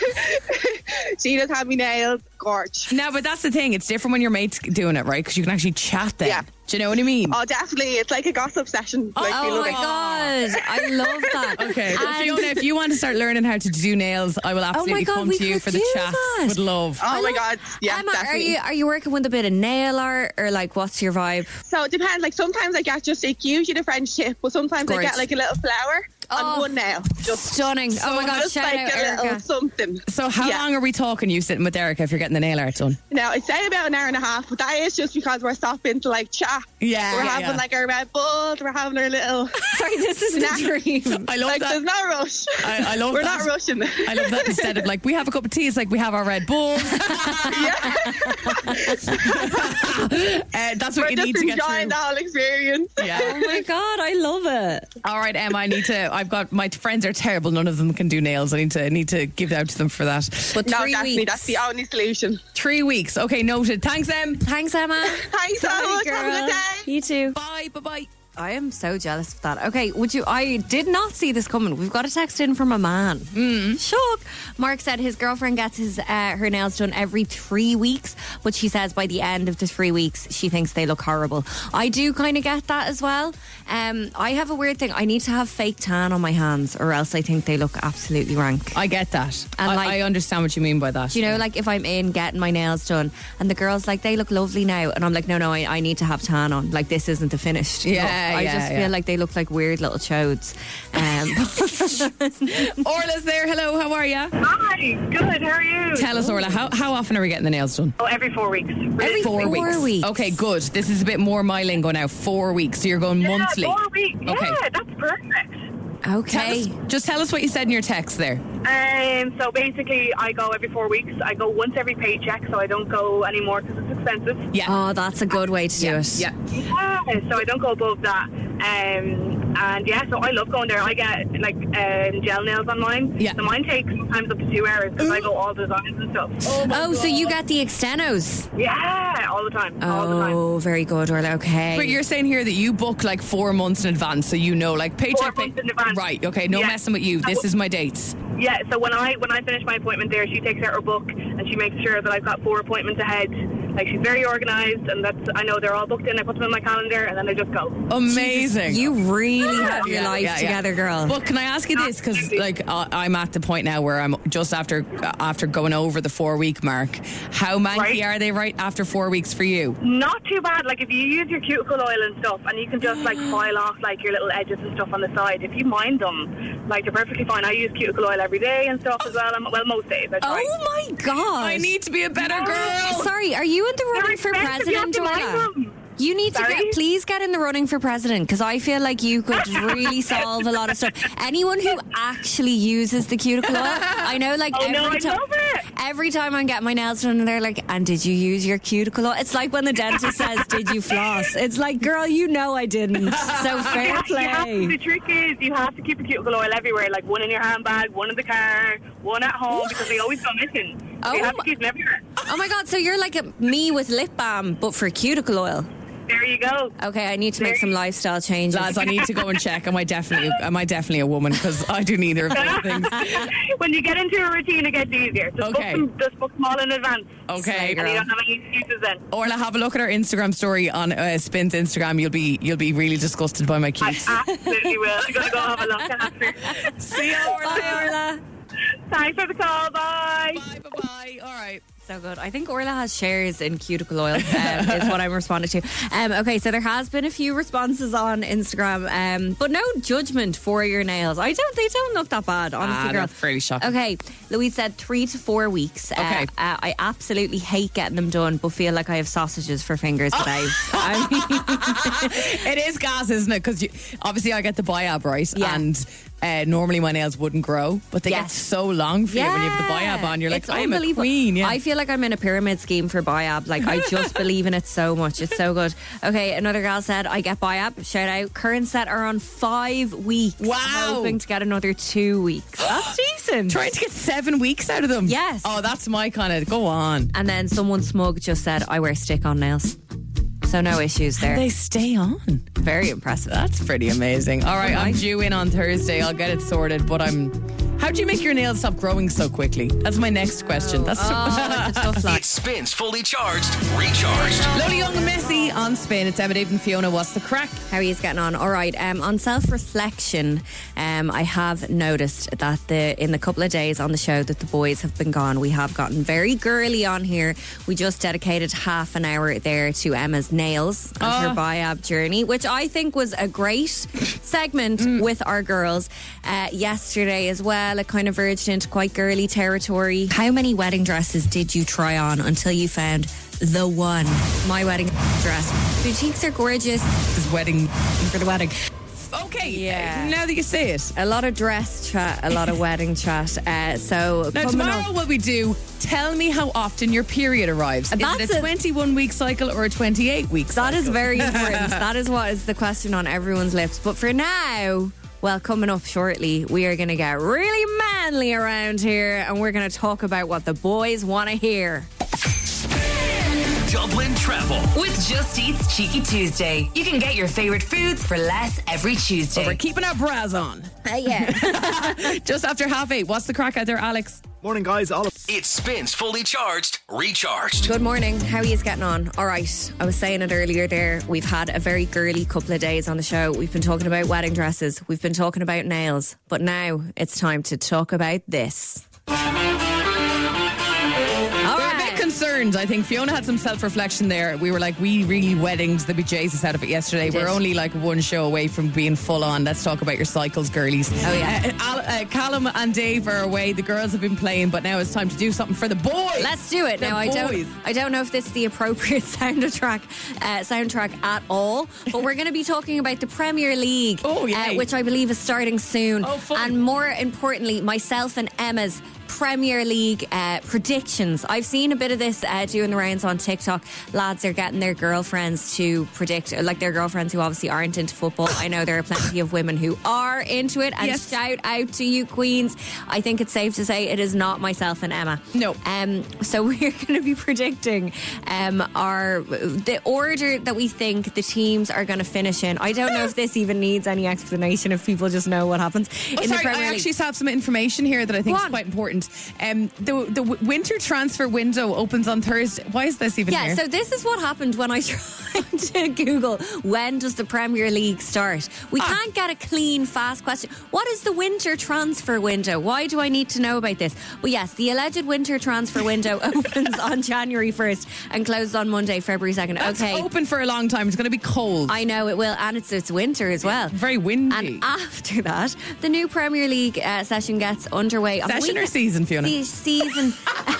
she does have me nails. Gorge. No, but that's the thing. It's different when your mate's doing it, right? Because you can actually chat then. Yeah. Do you know what I mean? Oh, definitely. It's like a gossip session. Like, we Oh love my it. God, I love that. Okay, well, And- Fiona, if you want to start learning how to do nails, I will absolutely God, come we to you could for the do chats that. with love. Oh my God. Yeah, Emma, definitely. are you working with a bit of nail art, or like what's your vibe? So it depends. Like sometimes I get just like usually the French tip, but sometimes I Gorge. get like a little flower. on one nail. Just Stunning. Oh my God, just shout like out a little Erica. something. So how Yeah. long are we talking you sitting with Erica if you're getting the nail art done? Now, I'd say about an hour and a half, but that is just because we're stopping to like chat. Yeah, We're yeah, having yeah. like our Red Bulls, we're having our little... Sorry, this is the dream. I love like, that. there's no rush. I love We're that. not rushing. I love that instead of like, we have a cup of tea, it's like we have our Red Bulls. That's what We're you just need to get enjoying through. the whole experience. Oh Yeah. my God, I love it. All right, Emma, I've got, my friends are terrible. None of them can do nails. I need to give out to them for that. But No, 3 definitely, weeks. that's the only solution. 3 weeks. Okay, noted. Thanks, Em. Thanks, Emma. Thanks so Bye, much. girl. Have a good day. You too. Bye, bye-bye. I am so jealous of that. Okay, I did not see this coming. We've got a text in from a man. Shock. Mark said his girlfriend gets her nails done every 3 weeks, but she says by the end of the 3 weeks, she thinks they look horrible. I do kind of get that as well. I have a weird thing. I need to have fake tan on my hands or else I think they look absolutely rank. I get that. And I understand what you mean by that. You know, like if I'm in getting my nails done and the girl's like, they look lovely now. And I'm like, no, I need to have tan on. Like, this isn't the finished look. I just feel like they look like weird little chodes. Orla's there. Hello, how are you? Hi, good. How are you? Tell us, Orla, how often are we getting the nails done? Oh, every 4 weeks. Every 4 weeks. 4 weeks. Okay, good. This is a bit more my lingo now. 4 weeks. So you're going monthly. 4 weeks. Okay. Yeah, that's perfect. Okay. Tell us what you said in your text there. So basically, I go every 4 weeks. I go once every paycheck, so I don't go anymore because it's expensive. Yeah. Oh, that's a good way to do it. Yeah. Yeah, so I don't go above that. And yeah, so I love going there. I get like gel nails on mine. Yeah. So mine takes sometimes up to 2 hours because I go all designs and stuff. Oh, so you get the extenos. Yeah, all the time. All the time. Oh, very good, Orla. Okay. But you're saying here that you book like 4 months in advance, so you know, like paycheck. 4 months in advance. Right. Okay. No Yeah. messing with you. This is my dates. Yeah, so when I finish my appointment there, she takes out her book and she makes sure that I've got 4 appointments ahead. Like, she's very organised, and I know they're all booked in. I put them in my calendar, and then I just go. Amazing. You really have your Yeah, life yeah, yeah. together, girl. But can I ask you this? Because like I'm at the point now where I'm just after going over the 4 week mark. How manky Right. are they right after 4 weeks for you? Not too bad. Like, if you use your cuticle oil and stuff, and you can just like file off like your little edges and stuff on the side. If you mind them, like, they're perfectly fine. I use cuticle oil every day and stuff as well. Well, most days I try. Oh my God. I need to be a better girl. Sorry, are you in the running for expensive, you have president, to mind Orla? them. You need to Sorry? please get in the running for president because I feel like you could really solve a lot of stuff. Anyone who actually uses the cuticle oil, I know, like Oh, no, I time, love it. every time I'm getting my nails done, and they're like, "And did you use your cuticle oil?" It's like when the dentist says, "Did you floss?" It's like, "Girl, you know I didn't." So fair The play. trick is you have to keep a cuticle oil everywhere, like one in your handbag, one in the car, one at home, because they always go missing. So you have to keep them everywhere. Oh my God! So you're like me with lip balm, but for cuticle oil. There you go. Okay, I need to make some lifestyle changes. Lads, I need to go and check. Am I definitely a woman? Because I do neither of those things. When you get into a routine, it gets easier. Okay. Just book them all in advance. Okay. And you don't have any excuses then. Orla, have a look at our Instagram story on Spin's Instagram. You'll be really disgusted by my I cutes. absolutely will. I'm going to go have a look after. See you, Orla. Bye, Orla. Thanks for the call. Bye. Bye. All right. So good. I think Orla has shares in cuticle oil, is what I'm responding to. Okay, so there has been a few responses on Instagram, but no judgment for your nails. They don't look that bad, honestly, girl. That's fairly shocking. Okay, Louise said 3 to 4 weeks. Okay. I absolutely hate getting them done, but feel like I have sausages for fingers today. I mean, It is gas, isn't it? Because obviously I get the biab, right? Yeah. And normally my nails wouldn't grow, but they get Yes. so long for you when you have the biab on. You're like, It's I'm a unbelievable. queen. Yeah. I feel like I'm in a pyramid scheme for biab. Like, I just believe in it so much. It's so good. Okay, another gal said, I get biab. Shout out. Current set are on 5 weeks. Wow. Hoping to get another 2 weeks. That's decent. Trying to get 7 weeks out of them. Yes. Oh, that's my kind of. Go on. And then someone smug just said, I wear stick-on nails. So no issues there. They stay on. Very impressive. That's pretty amazing. All right, I'm nice. due in on Thursday. I'll get it sorted, but I'm How do you make your nails stop growing so quickly? That's my next question. That's It's a tough line. It spins fully charged, recharged. Lowly Young and Messy on Spin. It's Emma, Dave and Fiona. What's the crack? How are you getting on? All right. On self-reflection, I have noticed that in the couple of days on the show that the boys have been gone, we have gotten very girly on here. We just dedicated half an hour there to Emma's nails and her biab journey, which I think was a great segment with our girls. Yesterday as well, it kind of verged into quite girly territory. How many wedding dresses did you try on until you found the one? My wedding dress. The cheeks are gorgeous. This wedding. For the wedding. Okay, Yeah. now that you say it. A lot of dress chat, a lot of wedding chat. So Now, coming tomorrow, up, what we do, tell me how often your period arrives. Is That's it a 21-week cycle or a 28-week cycle? that is very important. That is what is the question on everyone's lips. But for now, well, coming up shortly, we are going to get really manly around here and we're going to talk about what the boys want to hear. Dublin Travel. With Just Eat's Cheeky Tuesday. You can get your favourite foods for less every Tuesday. We're keeping our bras on. Yeah. Just after 8:30. What's the crack out there, Alex? Morning, guys. It spins fully charged, recharged. Good morning. How are you getting on? All right. I was saying it earlier there. We've had a very girly couple of days on the show. We've been talking about wedding dresses. We've been talking about nails. But now it's time to talk about this. Concerned. I think Fiona had some self-reflection there. We were like, we really weddings the bejesus out of it yesterday. We're only like one show away from being full on. Let's talk about your cycles, girlies. Oh, yeah. Callum and Dave are away. The girls have been playing, but now it's time to do something for the boys. Let's do it. The Now, boys. I don't know if this is the appropriate soundtrack at all, but we're going to be talking about the Premier League, Oh, yay. which I believe is starting soon. Oh, fun. And more importantly, myself and Emma's Premier League predictions. I've seen a bit of this doing the rounds on TikTok. Lads are getting their girlfriends to predict, like their girlfriends who obviously aren't into football. I know there are plenty of women who are into it, and Yes. shout out to you queens. I think it's safe to say it is not myself and Emma. No. So we're going to be predicting the order that we think the teams are going to finish in. I don't know if this even needs any explanation, if people just know what happens in the Sorry, Premier I League. actually have some information here that I think Go is on. quite important. The winter transfer window opens on Thursday. Why is this even Yeah, here? so this is what happened when I tried to Google when does the Premier League start. We can't get a clean, fast question. What is the winter transfer window? Why do I need to know about this? Well, yes, the alleged winter transfer window opens on January 1st and closes on Monday, February 2nd. That's Okay. open for a long time. It's going to be cold. I know it will, and it's winter as well. Very windy. And after that, the new Premier League session gets underway. On the Session or weekend. season, Fiona? Season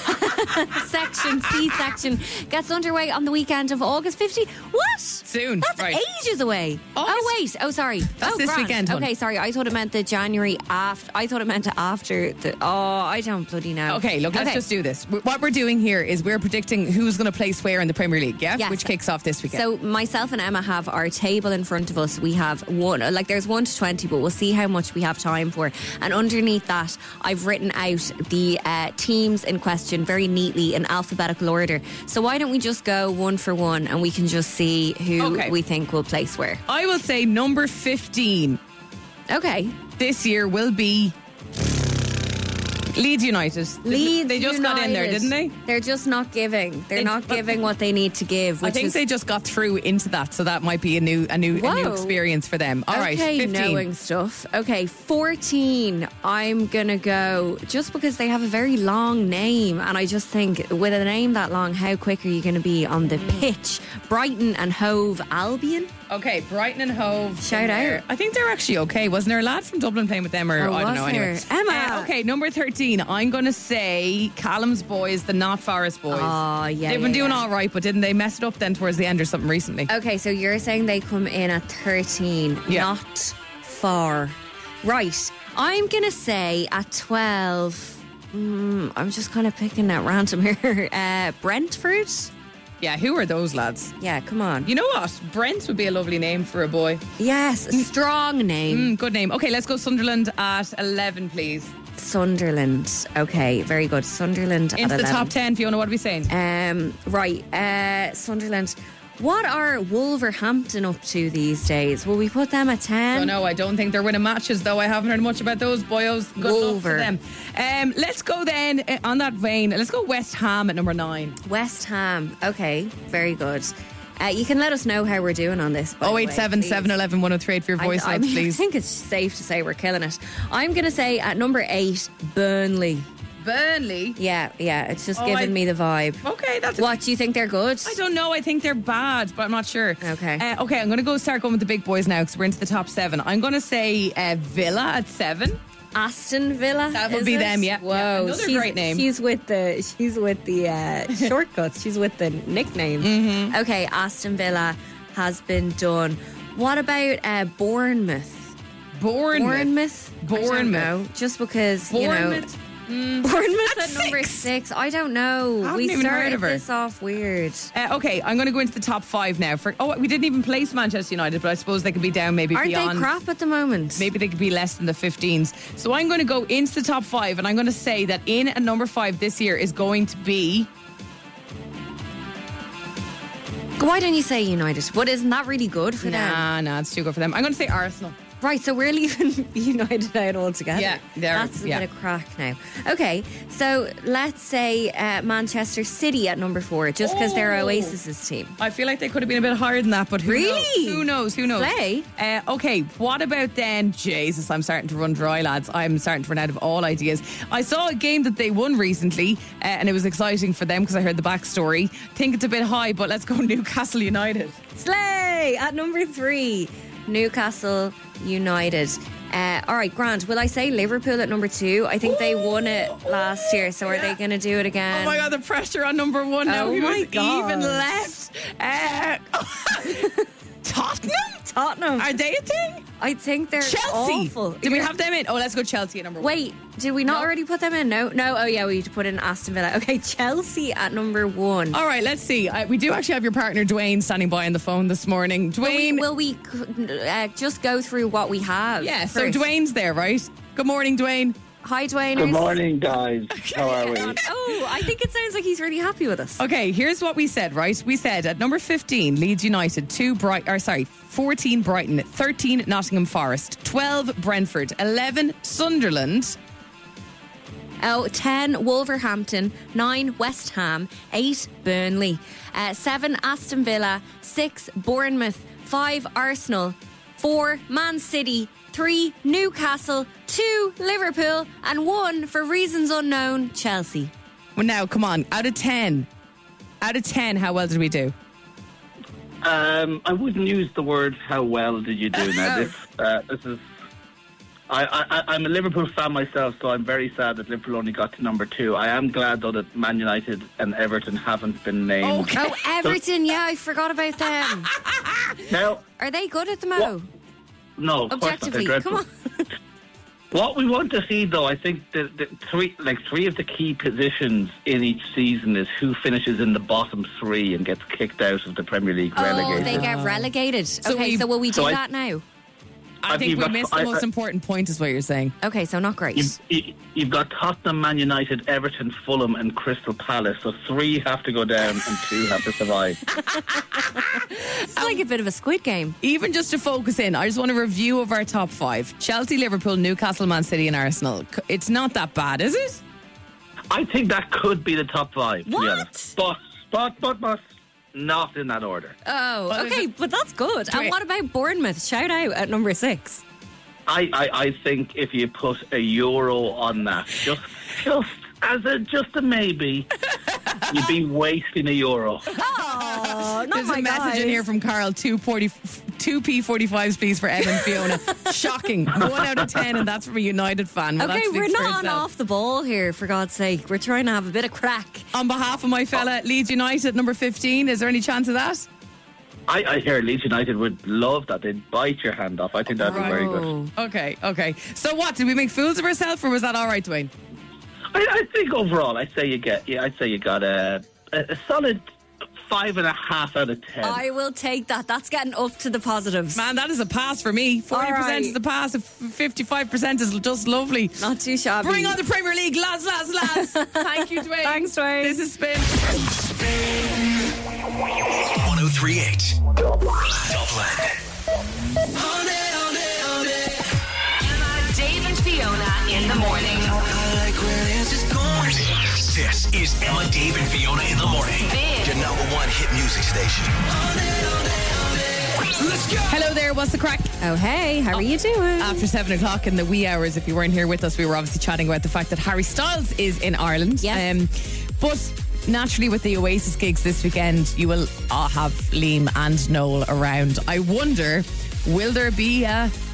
section gets underway on the weekend of August 15th. What? Soon, That's right. ages away. August- Oh wait. Oh sorry. That's this grand. weekend, hon. Okay, sorry. I thought it meant the January after. I thought it meant after the. Oh, I don't bloody know. Okay, look, let's just do this. What we're doing here is we're predicting who's going to place where in the Premier League, yeah? Yes. Which kicks off this weekend. So myself and Emma have our table in front of us. We have there's 1 to 20, but we'll see how much we have time for. And underneath that, I've written out the teams in question very neatly in alphabetical order. So why don't we just go one for one and we can just see who Okay. we think will place where. I will say number 15 Okay. this year will be Leeds United. Leeds They just got in there, United. didn't they? They're just not giving. They're They- not but- giving what they need to give. I Which think is, they just got through into that, so that might be a new Whoa. experience for them. All right, okay, 15. knowing stuff. Okay, 14. I'm gonna go just because they have a very long name, and I just think with a name that long, how quick are you going to be on the pitch? Brighton and Hove Albion. Okay, Brighton and Hove. Shout out. I think they're actually okay. Wasn't there a lad from Dublin playing with them? Or Oh, I don't was know. there? Anyway, Emma. Okay, number 13. I'm going to say Callum's boys, the Not Forest boys. Oh, yeah. They've been yeah, doing yeah. all right, but didn't they mess it up then towards the end or something recently? Okay, so you're saying they come in at 13, Yeah. not far. Right. I'm going to say at 12. I'm just kind of picking at random here. Brentford? Yeah, who are those lads? Yeah, come on. You know what? Brent would be a lovely name for a boy. Yes, a strong name. Good name. Okay, let's go Sunderland at 11, please. Sunderland. Okay, very good. Sunderland Into at the 11. top 10, Fiona, what are we saying? Right, Sunderland. What are Wolverhampton up to these days? Will we put them at 10? No, I don't think they're winning matches, though. I haven't heard much about those boyos. Good luck to them. Let's go then, on that vein, let's go West Ham at number 9. West Ham. Okay, very good. You can let us know how we're doing on this. 087 711 1038 for your voice notes, please. I think it's safe to say we're killing it. I'm going to say at number 8, Burnley. Burnley? Yeah, it's just giving me the vibe. Okay, that's What, do you think they're good? I don't know. I think they're bad, but I'm not sure. Okay. Okay, I'm going to start going with the big boys now because we're into the top 7. I'm going to say Villa at 7. Aston Villa. That would be them, yeah. Whoa, Yeah, another great name. She's with the shortcuts. She's with the nickname. Mm-hmm. Okay, Aston Villa has been done. What about Bournemouth? Bournemouth. I don't know. Just because Bournemouth. Bournemouth at number 6. I don't know. Haven't We even heard started of her. this off weird. Okay, I'm going to go into the top 5 now. We didn't even place Manchester United, but I suppose they could be down maybe Aren't beyond. they crap at the moment? Maybe they could be less than the 15s. So I'm going to go into the top 5, and I'm going to say that in at number 5 this year is going to be... Why don't you say United? What, isn't that really good for them? Nah, it's too good for them. I'm going to say Arsenal. Right, so we're leaving United out altogether. Yeah, that's a bit of crack now. Okay, so let's say Manchester City at number 4, just because they're Oasis's team. I feel like they could have been a bit higher than that, but who knows? Slay. Okay, what about then? Jesus, I'm starting to run dry, lads. I'm starting to run out of all ideas. I saw a game that they won recently, and it was exciting for them because I heard the backstory. Think it's a bit high, but let's go Newcastle United. Slay at number 3, Newcastle United. All right, Grant, will I say Liverpool at number 2? I think they won it last year, so are they going to do it again? Oh my God, the pressure on number 1 now. Oh Who my is God. even left? Tottenham? Are they a thing? I think they're Chelsea. awful. Did we have them in? Oh, let's go Chelsea at number 1. Wait, did we not No. already put them in? No. Oh yeah, we put in Aston Villa. Okay, Chelsea at number 1. All right, let's see. We do actually have your partner Dwayne standing by on the phone this morning. Dwayne. Will we just go through what we have? Yeah, so first? Dwayne's there, right? Good morning, Dwayne. Hi, Dwayne. Good morning, guys. How are we? Oh, I think it sounds like he's really happy with us. Okay, here's what we said, right? We said at number 15, Leeds United, 14 Brighton, 13 Nottingham Forest, 12 Brentford, 11 Sunderland. 10 Wolverhampton, 9 West Ham, 8 Burnley, 7 Aston Villa, 6 Bournemouth, 5 Arsenal, 4 Man City, 3 Newcastle, 2 Liverpool, and 1, for reasons unknown, Chelsea. Well, now, come on, out of 10, how well did we do? I wouldn't use the word "how well did you do." Now, this is. I'm a Liverpool fan myself, so I'm very sad that Liverpool only got to number 2. I am glad though that Man United and Everton haven't been named. Okay. Oh, Everton, yeah, I forgot about them. Now, Are they good at the Mo? no, of course not. They're Objectively, dreadful. come on. What we want to see, though, I think the three of the key positions in each season is who finishes in the bottom 3 and gets kicked out of the Premier League relegated. Oh, they get relegated. So will we do that now? I think we missed the most important point, is what you're saying. Okay, so not great. You've got Tottenham, Man United, Everton, Fulham and Crystal Palace. So 3 have to go down and 2 have to survive. It's like a bit of a Squid Game. Even just to focus in, I just want a review of our top 5. Chelsea, Liverpool, Newcastle, Man City and Arsenal. It's not that bad, is it? I think that could be the top 5, to be What? honest. But not in that order. Oh, okay, but that's good. And what about Bournemouth? Shout out at number 6. I think if you put a euro on that, just as a maybe, you'd be wasting a euro. Oh, not There's my a message in here from Carl, 2 P45s please for Ed and Fiona. Shocking. 1 out of 10 and that's from a United fan. Well, Okay, that we're speaks for not on itself. off the ball here, for God's sake. We're trying to have a bit of crack. On behalf of my fella, Leeds United, number 15, is there any chance of that? I hear Leeds United would love that. They'd bite your hand off. I think that'd be very good. Okay. So what, did we make fools of ourselves or was that all right, Dwayne? I think overall, I'd say you got a solid 5.5 out of 10. I will take that. That's getting up to the positives. Man, that is a pass for me. 40% right. is the pass. 55% is just lovely. Not too shabby. Bring on the Premier League, lads. Thank you, Dwayne. Thanks, Dwayne. This is Spin. 103.8 Dublin. Emma, Dave and Fiona in the morning. This is Emma, Dave, and Fiona in the morning. Big. Your number one hit music station. Let's go. Hello there, what's the crack? Oh, hey, how are you doing? After 7 o'clock in the wee hours, if you weren't here with us, we were obviously chatting about the fact that Harry Styles is in Ireland. Yes. But naturally, with the Oasis gigs this weekend, you will have Liam and Noel around. I wonder, will there be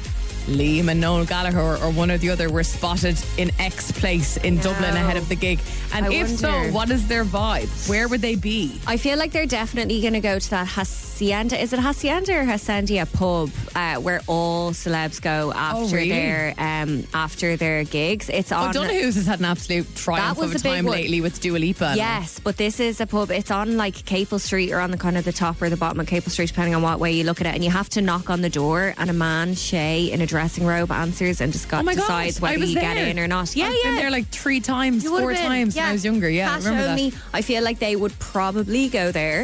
Liam and Noel Gallagher or one or the other were spotted in X place in Dublin ahead of the gig? And I if so, wonder. what is their vibe? Where would they be? I feel like they're definitely going to go to that Hacienda. Is it Hacienda or Hacienda pub where all celebs go after really? after their gigs? It's on. O'Donoghue's has had an absolute triumph That was of a a big time one. lately with Dua Lipa. Yes, but this is a pub. It's on like Capel Street or on the kind of the top or the bottom of Capel Street, depending on what way you look at it. And you have to knock on the door, and a man, Shay, in a dressing robe answers and just Oh my God, decides I whether was you get there. in or not. Yeah, I've been there like 3 times, You would 4 have been, times when I was younger. Yeah, I Cash remember only. that. I feel like they would probably go there.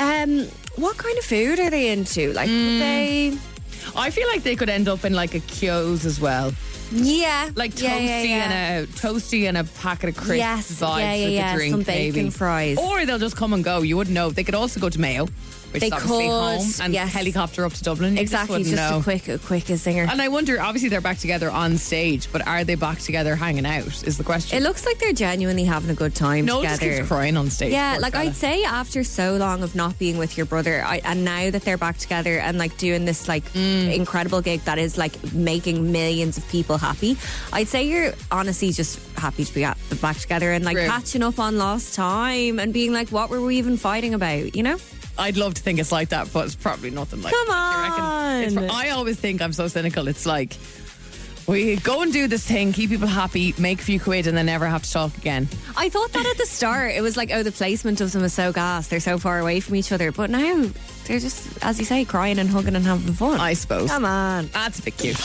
What kind of food are they into? Like, would they? I feel like they could end up in like a Kyo's as well. Yeah, Like yeah. toasty and a packet of crisps Yes, vibes with yeah. the drink, Some bacon maybe. fries. Or they'll just come and go. You wouldn't know. They could also go to Mayo, which They is obviously could, home, and yes. helicopter up to Dublin. You Exactly, just just wouldn't know. a quick zinger. And I wonder, obviously they're back together on stage, but are they back together hanging out is the question. It looks like they're genuinely having a good time Noel together. just keeps crying on stage. Yeah, poor like fella. I'd say after so long of not being with your brother, and now that they're back together and like doing this like incredible gig that is like making millions of people happy, I'd say you're honestly just happy to be back together and like True. catching up on lost time and being like, what were we even fighting about, you know? I'd love to think it's like that, but it's probably nothing like Come that. I reckon. on. I always think I'm so cynical. It's like, we go and do this thing, keep people happy, make a few quid, and then never have to talk again. I thought that at the start. It was like, oh, the placement of them is so gas. They're so far away from each other. But now they're just, as you say, crying and hugging and having fun. I suppose. Come on. That's a bit cute.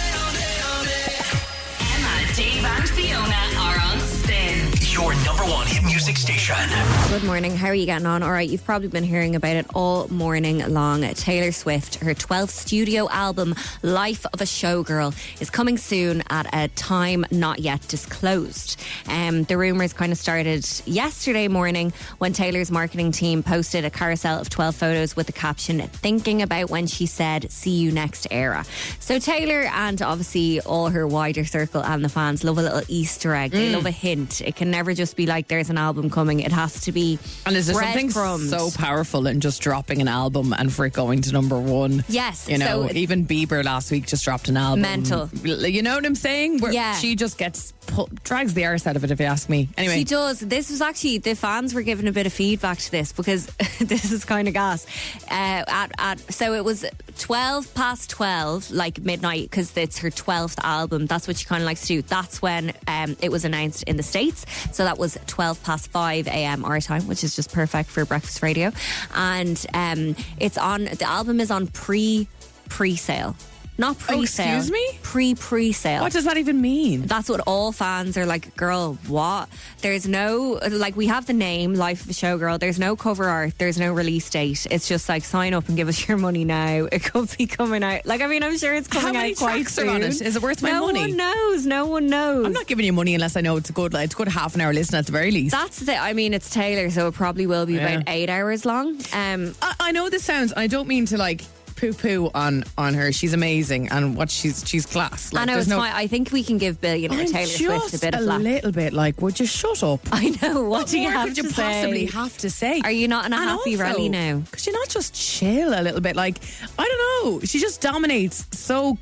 Emma, Dave and Fiona are on Spin. Your number one hit music station. Good morning. How are you getting on? All right, you've probably been hearing about it all morning long. Taylor Swift, her 12th studio album, Life of a Showgirl, is coming soon at a time not yet disclosed. The rumours kind of started yesterday morning when Taylor's marketing team posted a carousel of 12 photos with the caption, "Thinking about when she said, see you next era." So Taylor and obviously all her wider circle and the fans love a little Easter egg. They love a hint. It can never just be like there's an album coming. It has to be And is there something breadcrumbs. so powerful in just dropping an album and for it going to number one? Yes, You know, so- even Bieber last week just dropped an album. Mental. You know what I'm saying? Where Yeah. she just drags the arse out of it, if you ask me. Anyway. She does. This was actually, the fans were giving a bit of feedback to this because this is kind of gas. So it was 12 past 12, like midnight, because it's her 12th album. That's what she kind of likes to do. That's when it was announced in the States. So that was 12 past 5 a.m. our time, which is just perfect for breakfast radio. And it's on, the album is on pre-sale. Not pre-sale. excuse me? Pre-sale. What does that even mean? That's what all fans are like, girl, what? There's no, like, we have the name, Life of a Showgirl. There's no cover art. There's no release date. It's just like, sign up and give us your money now. It could be coming out. Like, I mean, I'm sure it's coming How many out quite tracks soon. are on it? Is it worth my money? No one knows. I'm not giving you money unless I know it's a good half an hour listen at the very least. That's the, I mean, it's Taylor, so it probably will be Yeah. about 8 hours long. I know this sounds, I don't mean to like poo-poo on her. She's amazing and what she's class. Like, I know, there's it's fine. I think we can give billionaire I'm Taylor Swift a bit of flack. little bit like, would you shut up? I know. What do you more have could to you say? possibly have to say? Are you not in a And happy also, rally now? Could you not just chill a little bit? Like, I don't know. She just dominates so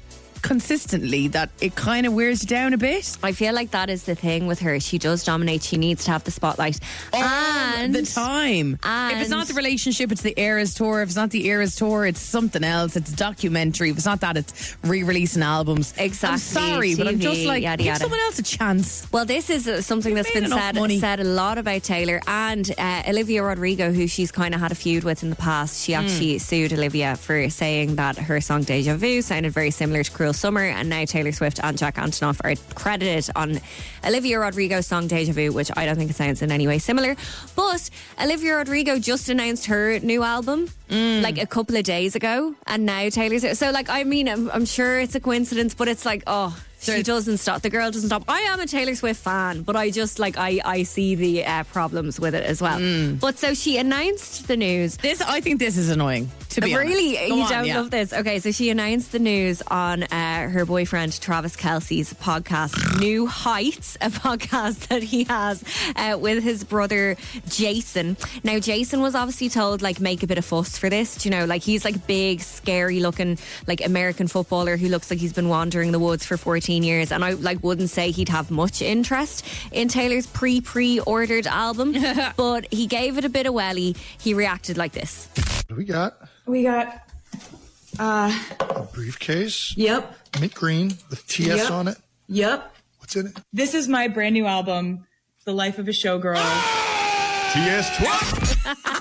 consistently that it kind of wears you down a bit. I feel like that is the thing with her. She does dominate. She needs to have the spotlight All the time. If it's not the relationship, it's the Eras Tour. If it's not the Eras Tour, it's something else. It's documentary. If it's not that, it's re-releasing albums. Exactly. I'm sorry, TV, but I'm just like, yada, give yada. someone else a chance. Well, this is something that's been said a lot about Taylor and Olivia Rodrigo, who she's kind of had a feud with in the past. She actually sued Olivia for saying that her song Deja Vu sounded very similar to Cruel Summer, and now Taylor Swift and Jack Antonoff are credited on Olivia Rodrigo's song Deja Vu, which I don't think it sounds in any way similar. But Olivia Rodrigo just announced her new album like a couple of days ago, and now Taylor's. So, like, I mean, I'm sure it's a coincidence, but it's like, oh, she doesn't stop. The girl doesn't stop. I am a Taylor Swift fan, but I just like I see the problems with it as well. But so she announced the news. I think this is annoying. To be really, honest. you don't love this. Okay, so she announced the news on her boyfriend Travis Kelce's podcast, New Heights, a podcast that he has with his brother Jason. Now, Jason was obviously told, like, make a bit of fuss for this. Do you know, like, he's like big, scary looking, like, American footballer who looks like he's been wandering the woods for 14 years. And I like wouldn't say he'd have much interest in Taylor's pre-ordered album, but he gave it a bit of welly. He reacted like this. We got a briefcase. Yep. Mint green with TS on it. Yep. What's in it? This is my brand new album, The Life of a Showgirl. TS twice.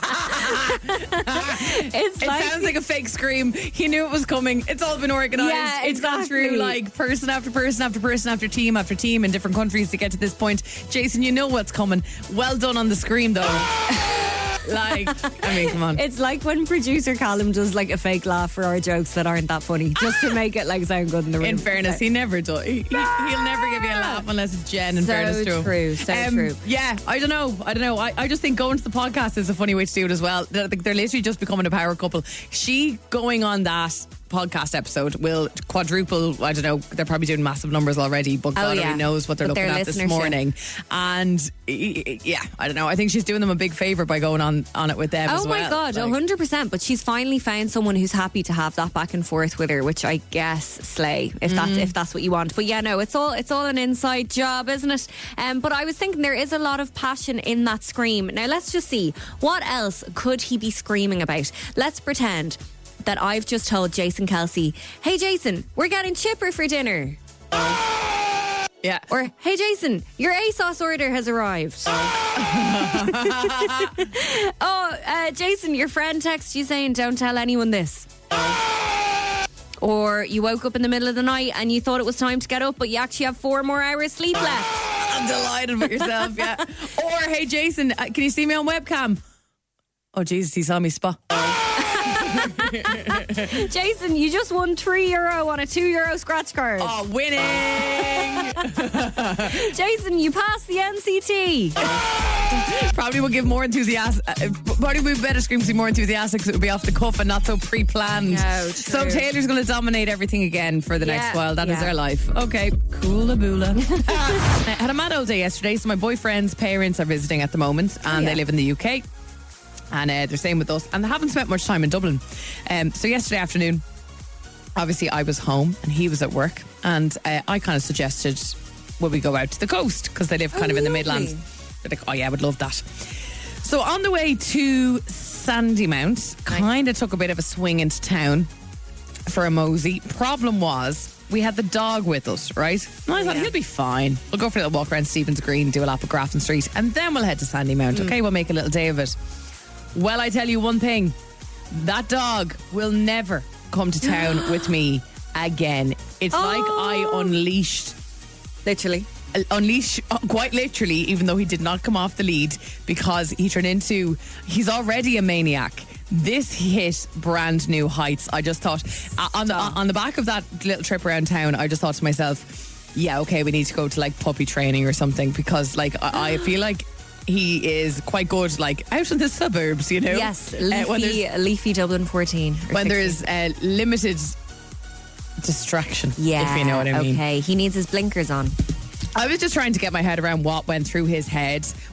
It sounds like a fake scream. He knew it was coming. It's all been organised. Yeah, It's gone through like person after person after person after team in different countries to get to this point. Jason, you know what's coming. Well done on the scream, though. Like, I mean, come on. It's like when producer Callum does like a fake laugh for our jokes that aren't that funny, just to make it like sound good in the room. In fairness, he never does. He'll never give you a laugh unless it's Jen. In fairness to him. So true. Yeah, I don't know. I just think going to the podcast is a funny way to do it as well. They're literally just becoming a power couple. She going on that podcast episode will quadruple. I don't know, they're probably doing massive numbers already, but God only knows what they're looking at this morning. And yeah, I don't know, I think she's doing them a big favour by going on it with them as well. Oh my God, 100%. But she's finally found someone who's happy to have that back and forth with her, which I guess slay if that's what you want. But yeah, no, it's all an inside job, isn't it? But I was thinking there is a lot of passion in that scream. Now let's just see, what else could he be screaming about? Let's pretend that I've just told Jason Kelce, hey Jason, we're getting chipper for dinner. Yeah. Or, hey Jason, your ASOS order has arrived. Jason, your friend texted you saying don't tell anyone this. Or you woke up in the middle of the night and you thought it was time to get up, but you actually have 4 more hours sleep left. I'm delighted with yourself, yeah. Or, hey Jason, can you see me on webcam? Oh Jesus, he saw me spot. Jason, you just won €3 on a €2 scratch card. Oh, winning! Jason, you passed the NCT. Probably would give more enthusiastic. Probably would be better scream to be more enthusiastic because it would be off the cuff and not so pre-planned. No, so Taylor's going to dominate everything again for the next while. That is her life. Okay, coola-boola. I had a mad old day yesterday. So my boyfriend's parents are visiting at the moment, and they live in the UK. And they're staying with us, and they haven't spent much time in Dublin. So yesterday afternoon, obviously I was home and he was at work, and I kind of suggested, would we go out to the coast, because they live kind of in the Midlands. They're like, oh yeah, I would love that. So on the way to Sandymount, kind of took a bit of a swing into town for a mosey. Problem was, we had the dog with us, right? And I thought, he'll be fine. We'll go for a little walk around Stephen's Green, do a lap of Grafton Street, and then we'll head to Sandymount. Okay, we'll make a little day of it. Well, I tell you one thing, that dog will never come to town with me again. It's like I unleashed. Literally. Quite literally, even though he did not come off the lead, because he turned into, he's already a maniac. This hit brand new heights. I just thought, on the back of that little trip around town, I just thought to myself, yeah, okay, we need to go to like puppy training or something, because like I feel like he is quite good, like out in the suburbs, you know. Yes, leafy Dublin 14. When 16. There's limited distraction, if you know what I mean. Okay, he needs his blinkers on. I was just trying to get my head around what went through his head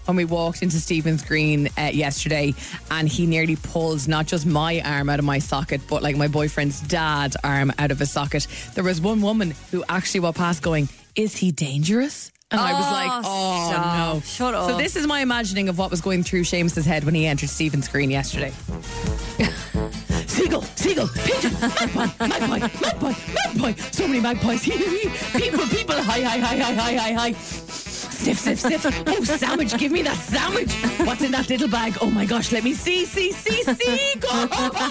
when we walked into Stephen's Green yesterday, and he nearly pulled not just my arm out of my socket, but like my boyfriend's dad's arm out of his socket. There was one woman who actually walked past going, "Is he dangerous?" And I was like, oh, stop. no. Shut up. So this is my imagining of what was going through Seamus's head when he entered Stephen's Green yesterday. Seagull, pigeon, magpie. So many magpies. people, hi. Sniff. Oh, sandwich, give me that sandwich. What's in that little bag? Oh my gosh, let me see. Go.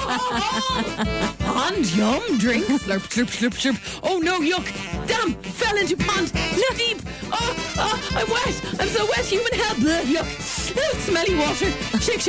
Pond, yum, drink. Slurp. Oh no, yuck. Damn, fell into pond. Deep. Oh, I'm wet. I'm so wet. Human help. Yuck. Smelly water. Shake.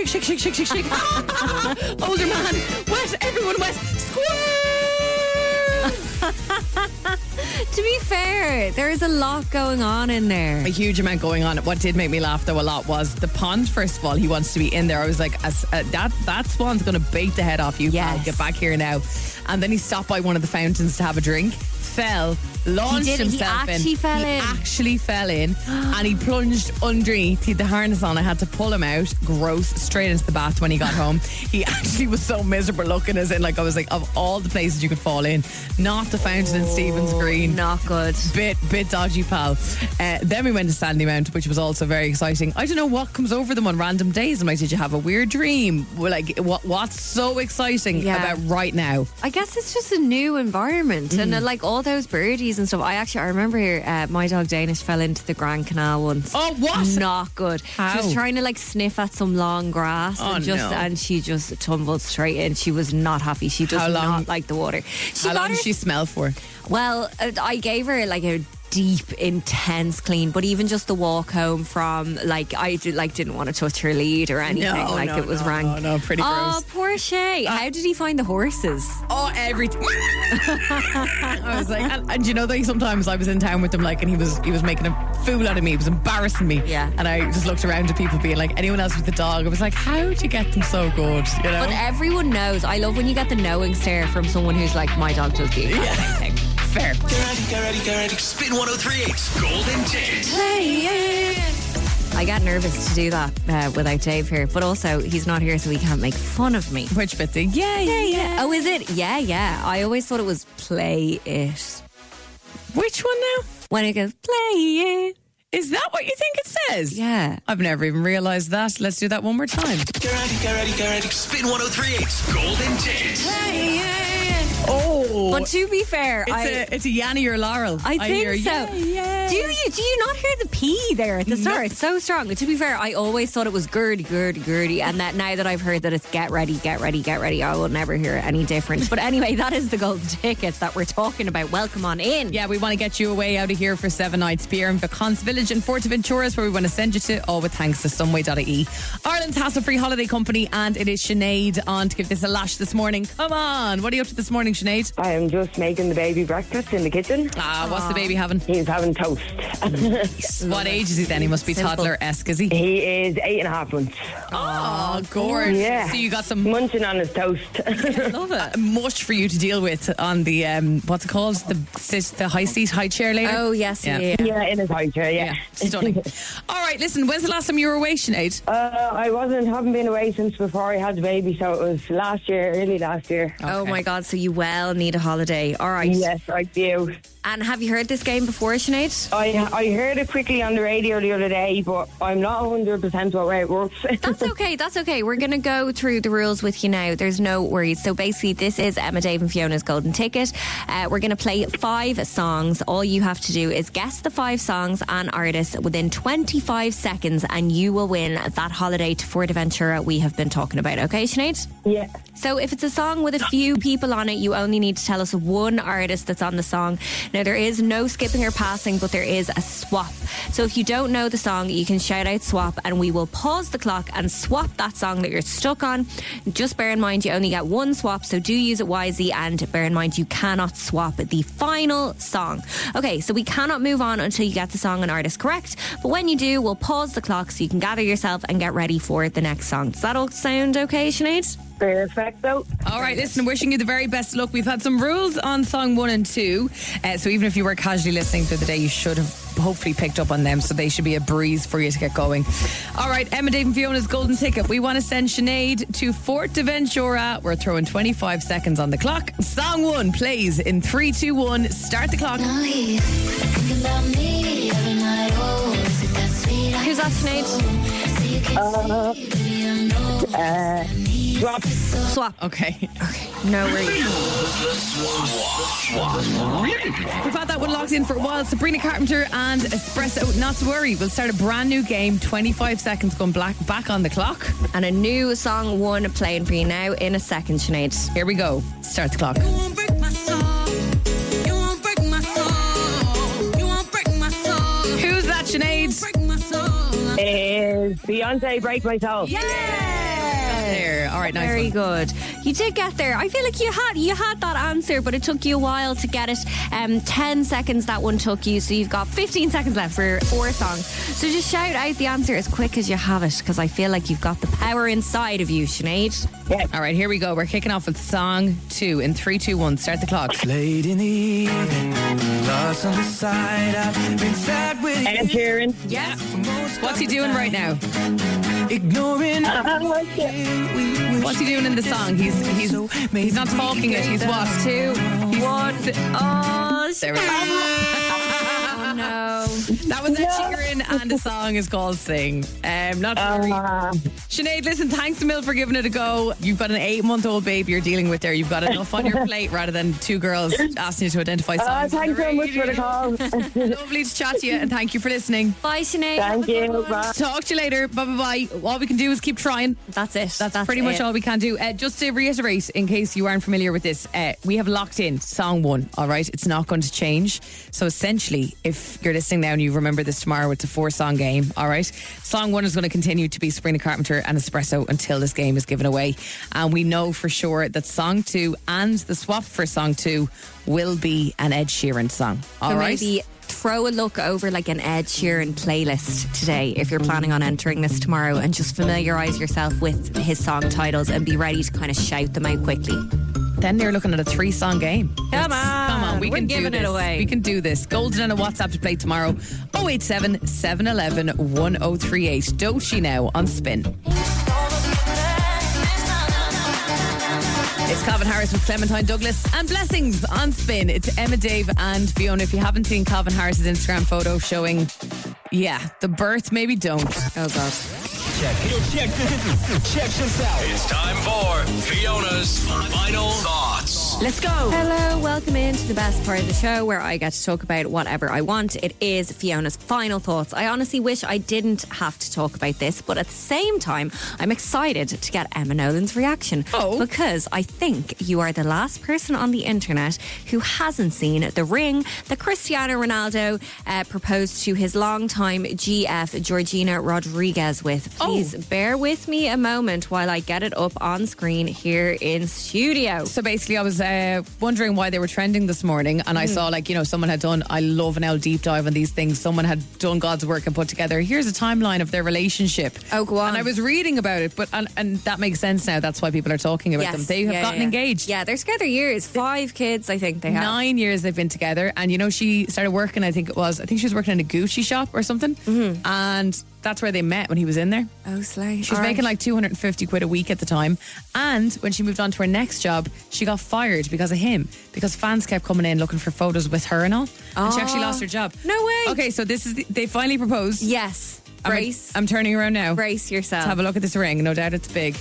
Older man. Wet. Everyone wet. Squirt. To be fair, there is a lot going on in there. A huge amount going on. What did make me laugh though a lot was the pond. First of all, he wants to be in there. I was like, that swan's going to bate the head off you. Yes. Pal. Get back here now. And then he stopped by one of the fountains to have a drink. Fell, launched himself in. He actually fell in, and he plunged underneath. He had the harness on. I had to pull him out. Gross. Straight into the bath when he got home. He actually was so miserable looking, as in, like, I was like, of all the places you could fall in, not the fountain in Stephen's Green. Not good. Bit dodgy, pal. Then we went to Sandymount, which was also very exciting. I don't know what comes over them on random days. I'm like, did you have a weird dream? Like, what's so exciting about right now? I guess it's just a new environment, and like all those birdies and stuff. I remember my dog Danish fell into the Grand Canal once. Oh, what? Not good. How? She was trying to like sniff at some long grass, and she just tumbled straight in. She was not happy. She does not like the water. How long did she smell for? Well, I gave her like a deep, intense clean, but even just the walk home from, like, I didn't want to touch her lead or anything. It was rank. No, pretty gross. Oh, poor Shay. How did he find the horses? Oh, everything. I was like, and you know, like, sometimes I was in town with him, like, and he was making a fool out of me. He was embarrassing me. Yeah. And I just looked around at people being like, anyone else with the dog? I was like, how do you get them so good? You know? But everyone knows. I love when you get the knowing stare from someone who's like, my dog does the exact same thing. Fair. Get ready. Spin 103.8's Golden Ticket. I get nervous to do that without Dave here, but also he's not here, so he can't make fun of me. Which bit? Yeah. Oh, is it? Yeah. I always thought it was play it. Which one now? When it goes, play it. Is that what you think it says? Yeah. I've never even realised that. Let's do that one more time. Get ready. Spin 103.8's Golden Ticket. Oh. But to be fair, it's a Yanni or Laurel. I think hear, so. Yeah. Do you not hear the P there at the start? It's so strong. To be fair, I always thought it was Gertie, and that now that I've heard that it's get ready, I will never hear it any different. But anyway, that is the Golden Ticket that we're talking about. Welcome on in. Yeah, we want to get you away out of here for 7 nights. Beer in Vacance Village in Forteventura is where we want to send you to, all with thanks to Sunway.ie, Ireland's hassle-free holiday company, and it is Sinead on to give this a lash this morning. Come on, what are you up to this morning, Sinead? I am just making the baby breakfast in the kitchen. What's the baby having? He's having toast. What age is he then? He must be toddler-esque, is he? He is 8.5 months. Oh, gorgeous. Yeah. So you got some munching on his toast. Love it. Much for you to deal with on the what's it called? The high chair later. Oh yes, yeah, in his high chair. Yeah. Stunning. All right, listen. When's the last time you were away, Sinead? haven't been away since before I had the baby, so it was early last year. Okay. Oh my God! So you well need a holiday. All right. Yes, I do. And have you heard this game before, Sinead? I heard it quickly on the radio the other day, but I'm not 100% what way it works. That's okay. We're going to go through the rules with you now. There's no worries. So basically, this is Emma, Dave and Fiona's Golden Ticket. We're going to play 5 songs. All you have to do is guess the 5 songs and artists within 25 seconds, and you will win that holiday to Forteventura we have been talking about. Okay, Sinead? Yeah. So if it's a song with a few people on it, you only need to tell us one artist that's on the song. Now, there is no skipping or passing, but there is a swap. So if you don't know the song, you can shout out swap, and we will pause the clock and swap that song that you're stuck on. Just bear in mind, you only get one swap, so do use it wisely, and bear in mind, you cannot swap the final song. Okay, so we cannot move on until you get the song and artist correct, but when you do, we'll pause the clock so you can gather yourself and get ready for the next song. Does that all sound okay, Sinead? Perfecto. All right, listen, wishing you the very best luck. We've had some rules on song 1 and 2, so even if you were casually listening through the day, you should have hopefully picked up on them, so they should be a breeze for you to get going. All right, Emma, Dave and Fiona's golden ticket. We want to send Sinead to Fuerteventura. We're throwing 25 seconds on the clock. Song 1 plays in 3, 2, 1. Start the clock. Who's that, Sinead? Swap. Okay. No worries. We've had that one locked in for a while. Sabrina Carpenter and Espresso. Not to worry, we'll start a brand new game. 25 seconds going back on the clock. And a new song 1 playing for you now in a second, Sinead. Here we go. Start the clock. Who's that, Sinead? Is Beyonce Break My Soul? There. All right, nice. Very one. good. You did get there. I feel like you had that answer, but it took you a while to get it. 10 seconds that one took you, so you've got 15 seconds left for 4 songs. So just shout out the answer as quick as you have it, because I feel like you've got the power inside of you, Sinead. Yeah. All right, here we go. We're kicking off with song 2 in 3, 2, 1. Start the clock. Late in the evening, lost on the side. I've been sad with Ed Sheeran. Yes. What's he doing right now? ignoring. What's he doing in the song? He's not talking it. He's what? 2, 1. Oh, there we go. Oh no. That was Ed Sheeran, and the song is called Sing. Not to worry. Sinead, listen, thanks a mil for giving it a go. You've got an 8-month-old baby you're dealing with there. You've got enough on your plate rather than 2 girls asking you to identify songs. Thanks so much for the call. Lovely to chat to you, and thank you for listening. Bye, Sinead. Thank you. Bye. Talk to you later. Bye. All we can do is keep trying. That's it. That's pretty much all we can do. Just to reiterate, in case you aren't familiar with this, we have locked in song 1. All right, it's not going to change. So essentially, if you're listening now and you remember this tomorrow, it's a 4-song game. All right, song 1 is going to continue to be Sabrina Carpenter and Espresso until this game is given away, and we know for sure that song 2 and the swap for song 2 will be an Ed Sheeran song. All right. Maybe throw a look over like an Ed Sheeran playlist today if you're planning on entering this tomorrow, and just familiarise yourself with his song titles and be ready to kind of shout them out quickly. Then you're looking at a 3-song game. Come on, we we're can do giving this. it away. We can do this. Golden and a WhatsApp to play tomorrow. 087 711 1038. Doechii now on Spin. It's Calvin Harris with Clementine Douglas and Blessings on Spin. It's Emma, Dave and Fiona. If you haven't seen Calvin Harris's Instagram photo showing, the birth, maybe don't. Oh God. Check this out. It's time for Fiona's Final Thoughts. Let's go. Hello, welcome into the best part of the show where I get to talk about whatever I want. It is Fiona's Final Thoughts. I honestly wish I didn't have to talk about this, but at the same time, I'm excited to get Emma Nolan's reaction. Oh. Because I think you are the last person on the internet who hasn't seen the ring that Cristiano Ronaldo proposed to his longtime GF, Georgina Rodriguez, with. Please bear with me a moment while I get it up on screen here in studio. So basically, I was wondering why they were trending this morning, and I saw someone had done, I love an L deep dive on these things, someone had done God's work and put together, here's a timeline of their relationship. Oh, go on. And I was reading about it, but and that makes sense now. That's why people are talking about them. They have gotten engaged. Yeah, they're together years. 5 kids, I think they have. 9 years they've been together, and she started working, I think she was working in a Gucci shop or something, and that's where they met when he was in there. Oh, slay. She was making like 250 quid a week at the time. And when she moved on to her next job, she got fired because of him. Because fans kept coming in looking for photos with her and all. And she actually lost her job. No way. Okay, so they finally proposed. Yes. Brace. I'm turning around now. Brace yourself. Let's have a look at this ring. No doubt it's big.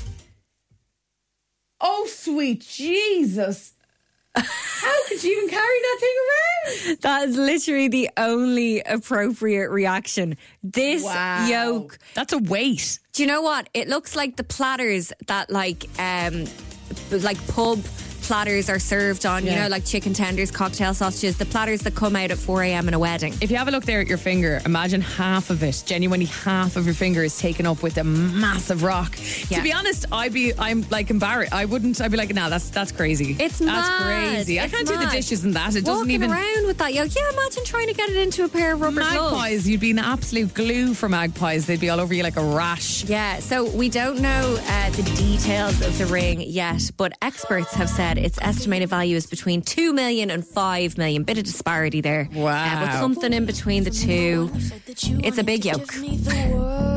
Oh, sweet Jesus. How could you even carry that thing around? That is literally the only appropriate reaction. This yoke. That's a weight. Do you know what? It looks like the platters that like pub platters are served on, like chicken tenders, cocktail sausages, the platters that come out at 4 a.m. in a wedding. If you have a look there at your finger, imagine half of it, genuinely half of your finger is taken up with a massive rock. Yeah. To be honest, I'm like embarrassed. I'd be like, no, that's crazy. That's crazy. I can't do the dishes and that. It doesn't Walking even around with that yoke. Yeah, imagine trying to get it into a pair of rubber gloves. Magpies, you'd be an absolute glue for magpies. They'd be all over you like a rash. Yeah, so we don't know the details of the ring yet, but experts have said its estimated value is between 2 million and 5 million. Bit of disparity there. Wow. But something in between the two. It's a big yoke.